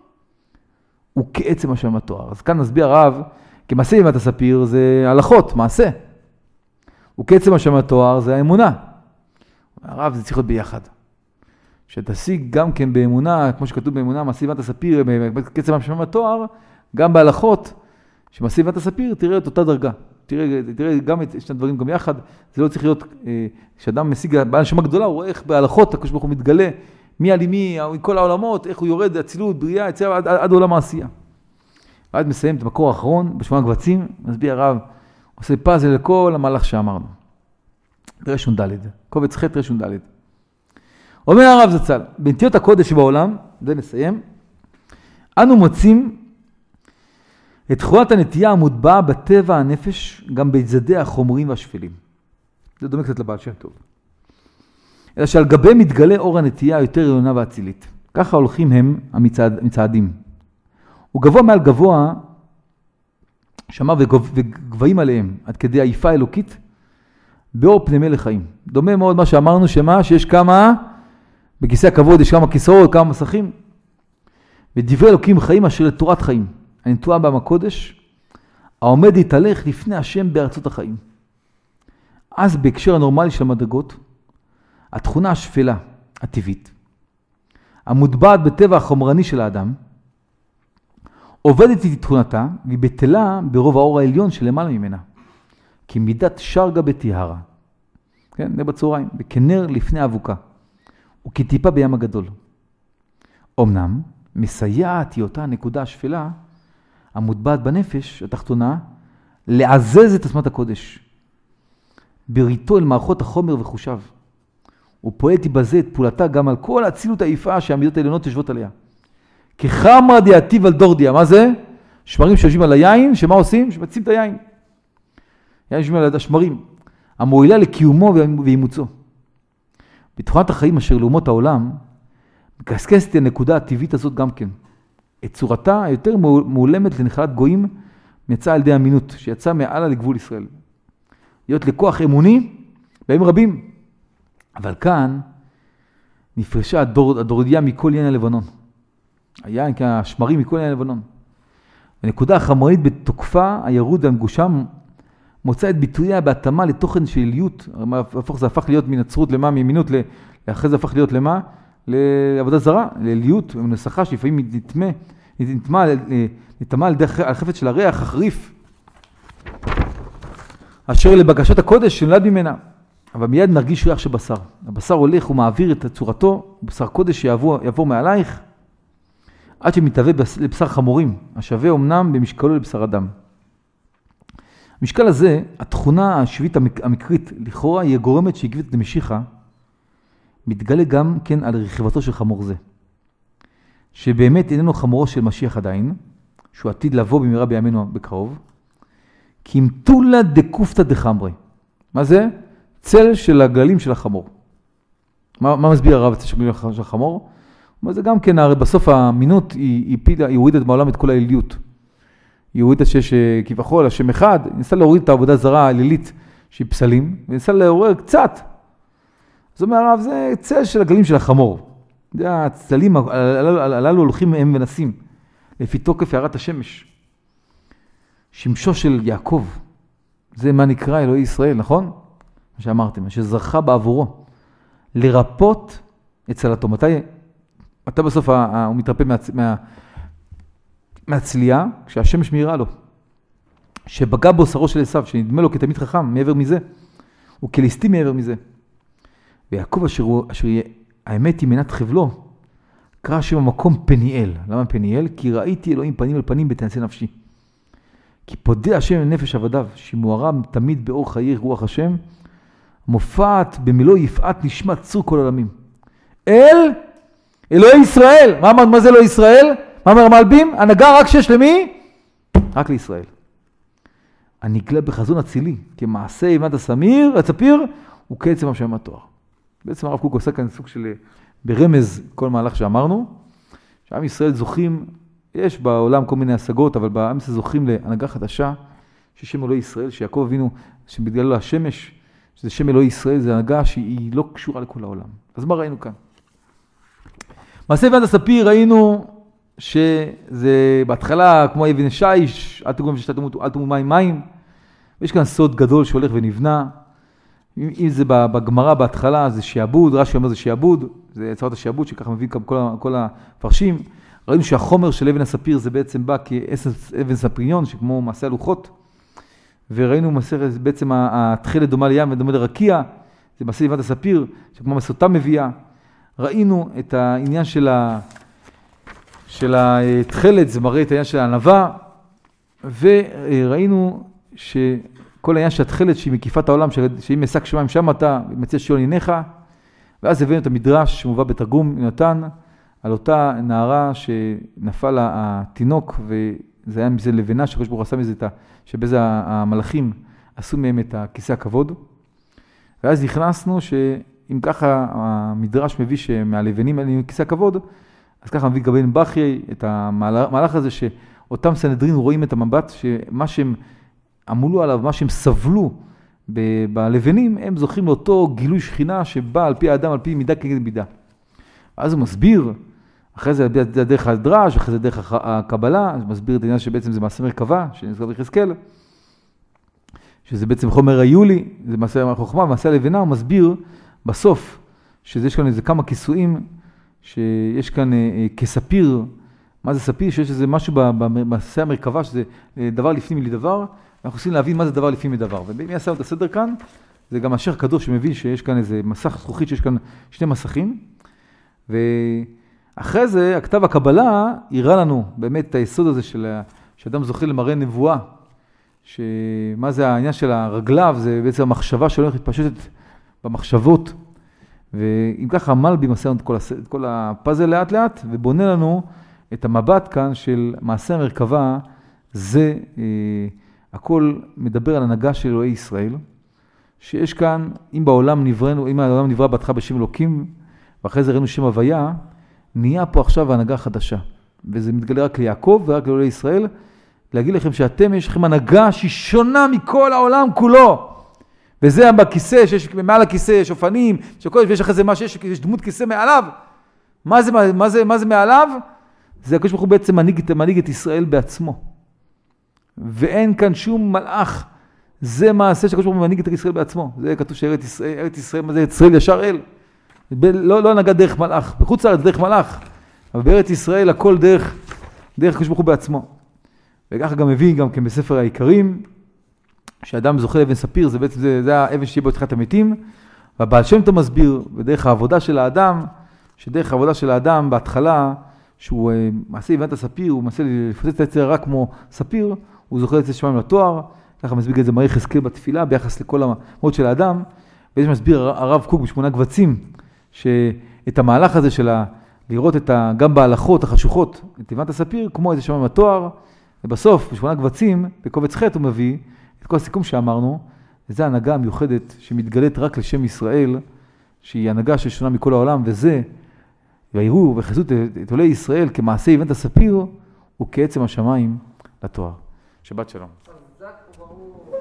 [SPEAKER 1] הוא כעצם השם התואר. אז כאן נסביר הרב, כמעשה לימת הספיר זה הלכות, מעשה. הוא כעצם השם התואר זה האמונה. הרב זה צריך להיות ביחד. שתשיג גם כן באמונה, כמו שכתוב באמונה, מעשה לימת הספיר, כעצם השם התואר, גם בהלכות, שמעשה לימת הספיר תראה את אותה דרגה. תראה, תראה גם את שני הדברים גם יחד, זה לא צריך להיות, כשאדם משיג בעל נשמה גדולה, הוא רואה איך בהלכות, הקדוש ברוך הוא מתגלה, מי על מי, כל העולמות, איך הוא יורד, אצילות, בריאה, יציאה, עד, עד עולם העשייה. ועד מסיים את המקור האחרון, בשמונה קבצים, מסביר הרב, עושה פאזל לכל המהלך שאמרנו. רשון ד', קובץ ח' רשון ד'. אומר הרב זצ"ל, בנטיות הקודש שבעולם, זה נסיים, אנו מוצאים את תכונת הנטייה המוטבעה בטבע הנפש, גם בצדדי החומרים והשפלים. זה דומה קצת לבעל שם טוב. אלא שעל גבי מתגלה אור הנטייה היותר עליונה ואצילית. ככה הולכים הם המצעד, המצעדים. הוא גבוה מעל גבוה, שמע וגבהים עליהם, עד כדי העיפה האלוקית, באור פני מלך חיים. דומה מאוד מה שאמרנו, שמה? שיש כמה, בכיסא הכבוד יש כמה כיסאות, כמה מסכים. ודברי אלוקים חיים אשר לתורת חיים. הנטועה בעם הקודש, העומד להתהלך לפני השם בארצות החיים. אז בהקשר הנורמלי של המדרגות, התכונה השפלה, הטבעית, המוטבעת בטבע החומרני של האדם, עובדת את תכונתה, והיא בטלה ברוב האור העליון שלמעלה ממנה, כי מידת שרגה בטיהרה. כן, זה בצהריים, בכנר לפני אבוקה, וכטיפה בים הגדול. אמנם, מסייעת היא אותה הנקודה השפלה, המוטבעת בנפש, התחתונה, לעזז את עצמת הקודש, בריתו אל מערכות החומר וחושיו. ופועלת בזה את פעולתה גם על כל הצילות היפה שהמידות העליונות יושבות עליה. כחמר דיאטיב על דורדיה, מה זה? שמרים שיושבים על היין, שמה עושים? שמציעים את היין. יין יושבים על השמרים, המועילה לקיומו ואימוצו. בתכונת החיים אשר לאומות העולם, מקסקסת הנקודה הטבעית הזאת גם כן. את צורתה היותר מעולמת לנחלת גויים, יצאה על ידי אמינות, שיצאה מעלה לגבול ישראל. להיות לכוח אמוני, בהם רבים. אבל כאן נפרשה הדור, הדורדיה מכל יין הלבנון. היין השמרים מכל יין הלבנון. הנקודה החמרית בתוקפה, הירוד והמגושם, מוצא את ביטויה בהתאמה לתוכן של עיליות. זה הפך להיות מנצרות למה, מימינות, אחרי זה הפך להיות למה? לעבודה זרה, לעיליות, ונסחה שלפעמים נטמא, נטמא, נטמא על החפץ של הריח החריף, אשר לבקשת הקודש שנולד ממנה. אבל מיד נרגיש ריח של בשר. הבשר הולך ומעביר את צורתו, בשר קודש שיעבור, יעבור מעלייך, עד שמתהווה לבשר חמורים, השווה אומנם במשקלו לבשר אדם. המשקל הזה, התכונה השביעית המקרית, לכאורה היא הגורמת שהגבית את המשיחה, מתגלה גם כן על רכיבתו של חמור זה. שבאמת איננו חמורו של משיח עדיין, שהוא עתיד לבוא במהרה בימינו בקרוב, כי אם תולה דקופתא דחמרי. מה זה? צל של הגללים של החמור. מה, מה מסביר הרב הצל של הגללים של החמור? זה גם כן, הרי בסוף המינות היא, היא, פילה, היא הורידת בעולם את כל האליות. היא הורידת שיש כביכול, השם אחד, ניסה להוריד את העבודה זרה האלילית שהיא פסלים, וניסה לעורר קצת. זאת אומרת, הרב, זה צל של הגללים של החמור. זה הצלים הללו הולכים הם ונסים, לפי תוקף הערת השמש. שמשו של יעקב, זה מה נקרא אלוהי ישראל, נכון? מה שאמרתם, שזרחה בעבורו, לרפות את צלתו. מתי? מתי בסוף הוא מתרפא מה, מה, מהצלייה? כשהשמש מהירה לו. שבגע בו שרו של עשיו, שנדמה לו כתמיד חכם מעבר מזה, הוא כליסטי מעבר מזה. ויעקב אשר, אשר האמת היא מנת חבלו, קרא שם המקום פניאל. למה פניאל? כי ראיתי אלוהים פנים על פנים בתנסי נפשי. כי פודה השם לנפש עבדיו, שמוארה תמיד באור חיי רוח השם, מופעת במילוא יפעת נשמת צור כל עולמים. אל אלוהי ישראל. מה אמרת? מה זה אלוהי ישראל? מה אומר המלבים? הנהגה רק שיש למי? רק לישראל. הנגלה בחזון אצילי, כמעשה ימת הסמיר, הצפיר, הוא כעצם השם התואר. בעצם הרב קוק עושה כאן סוג של ברמז כל מהלך שאמרנו, שעם ישראל זוכים, יש בעולם כל מיני השגות, אבל בעם ישראל זוכים להנהגה חדשה, ששם אלוהי ישראל, שיעקב אבינו, שבגלל לו השמש, שזה שם אלוהי ישראל, זה הנהגה שהיא לא קשורה לכל העולם. אז מה ראינו כאן? מעשה ימת הספיר ראינו שזה בהתחלה כמו אבן שיש, אל תגורים אל תמו מים מים, ויש כאן סוד גדול שהולך ונבנה, אם זה בגמרא בהתחלה זה שיעבוד, רש"י אומר זה שיעבוד, זה הצעות השיעבוד שככה מביא כל, כל הפרשים. ראינו שהחומר של אבן הספיר זה בעצם בא כאבן ספריון, שכמו מעשה הלוחות, וראינו בעצם התכלת דומה לים ודומה לרקיע, זה מעשה ימת הספיר, שכמו מסותה מביאה. ראינו את העניין של, ה... של התכלת, זה מראה את העניין של הענבה, וראינו שכל העניין של התכלת שהיא מקיפת העולם, שהיא מסק שמיים שם אתה, מציע שיון עיניך, ואז הבאנו את המדרש שמובא בתרגום יונתן, על אותה נערה שנפל לה התינוק, וזה היה מזה לבנה, שקדוש ברוך הוא עשה מזה, שבזה המלאכים עשו מהם את הכיסא הכבוד, ואז נכנסנו שאם ככה המדרש מביא שמהלבנים האלה כיסא הכבוד, אז ככה מביא גבין בכי את המהלך הזה, שאותם סנהדרין רואים את המבט, שמה שהם עמלו עליו, מה שהם סבלו בלבנים, הם זוכים לאותו גילוי שכינה שבא על פי האדם, על פי מידה כנגד מידה. אז הוא מסביר, אחרי זה זה דרך הדרש, אחרי זה דרך הקבלה, הוא מסביר את העניין שבעצם זה מעשה מרכבה, שנזכר ביחזקאל, שזה בעצם חומר היולי, זה מעשה החוכמה, מעשה הלבנה, הוא מסביר בסוף, שיש כאן איזה כמה כיסויים, שיש כאן כספיר, מה זה ספיר? שיש איזה משהו במעשה המרכבה, שזה דבר לפנים מדבר, אנחנו רוצים להבין מה זה דבר לפנים מדבר. ומי עשה את הסדר כאן? זה גם השייח קדוש שמבין שיש כאן איזה מסך זכוכית, שיש כאן שני מסכים, ואחרי זה, הכתב הקבלה יראה לנו באמת את היסוד הזה של שאדם זוכה למראה נבואה, שמה זה העניין של הרגליו, זה בעצם המחשבה שהולכת להתפשטת במחשבות, ואם ככה המלבי מסר לנו את כל, את כל הפאזל לאט לאט, ובונה לנו את המבט כאן של מעשה המרכבה, זה אה, הכל מדבר על הנהגה של אלוהי ישראל, שיש כאן, אם בעולם נבראנו, אם העולם נברא בהתחלה בשם אלוקים, ואחרי זה ראינו שם הוויה, נהיה פה עכשיו ההנהגה החדשה. וזה מתגלה רק ליעקב ורק לאלוהי ישראל, להגיד לכם שאתם, יש לכם הנהגה שהיא שונה מכל העולם כולו. וזה בכיסא, שיש מעל הכיסא, יש אופנים, שכל, ויש אחרי זה מה שיש, יש דמות כיסא מעליו. מה זה, מה זה, מה זה מעליו? זה הקדוש ברוך הוא בעצם מנהיג, מנהיג את ישראל בעצמו. ואין כאן שום מלאך. זה מעשה שהקדוש ברוך הוא מנהיג את ישראל בעצמו. זה כתוב שארץ ישראל, ארץ ישראל, מה זה ישראל ישר אל? לא, לא הנהגה דרך מלאך. בחוץ לארץ דרך מלאך. אבל בארץ ישראל הכל דרך, דרך הקדוש ברוך הוא בעצמו. וככה גם מביא גם כן בספר העיקרים, שאדם זוכה לאבן ספיר, זה בעצם, זה, זה האבן שיהיה בו את תחיית המתים, והבעל שם טוב מסביר, בדרך העבודה של האדם, שדרך העבודה של האדם בהתחלה, שהוא מעשה איוונט הספיר, הוא מנסה לפוצץ את היצר הרע כמו ספיר, הוא זוכר את זה שמיים לתואר, ככה מסביר את זה מרי חזקאל בתפילה, ביחס לכל המות של האדם, ויש מסביר הרב קוק בשמונה קבצים, שאת המהלך הזה של לראות את ה, גם בהלכות החשוכות, את איוונט הספיר, כמו איזה שמיים לתואר, ובסוף, בשמונה קבצים, בקובץ ח' הוא מביא את כל הסיכום שאמרנו, וזו ההנהגה המיוחדת שמתגלית רק לשם ישראל, שהיא הנהגה ששונה מכל העולם, וזה, ויראו וחזו את עולי ישראל כמעשה איוונט הספיר, וכעצם השמיים לתואר. שבת שלום.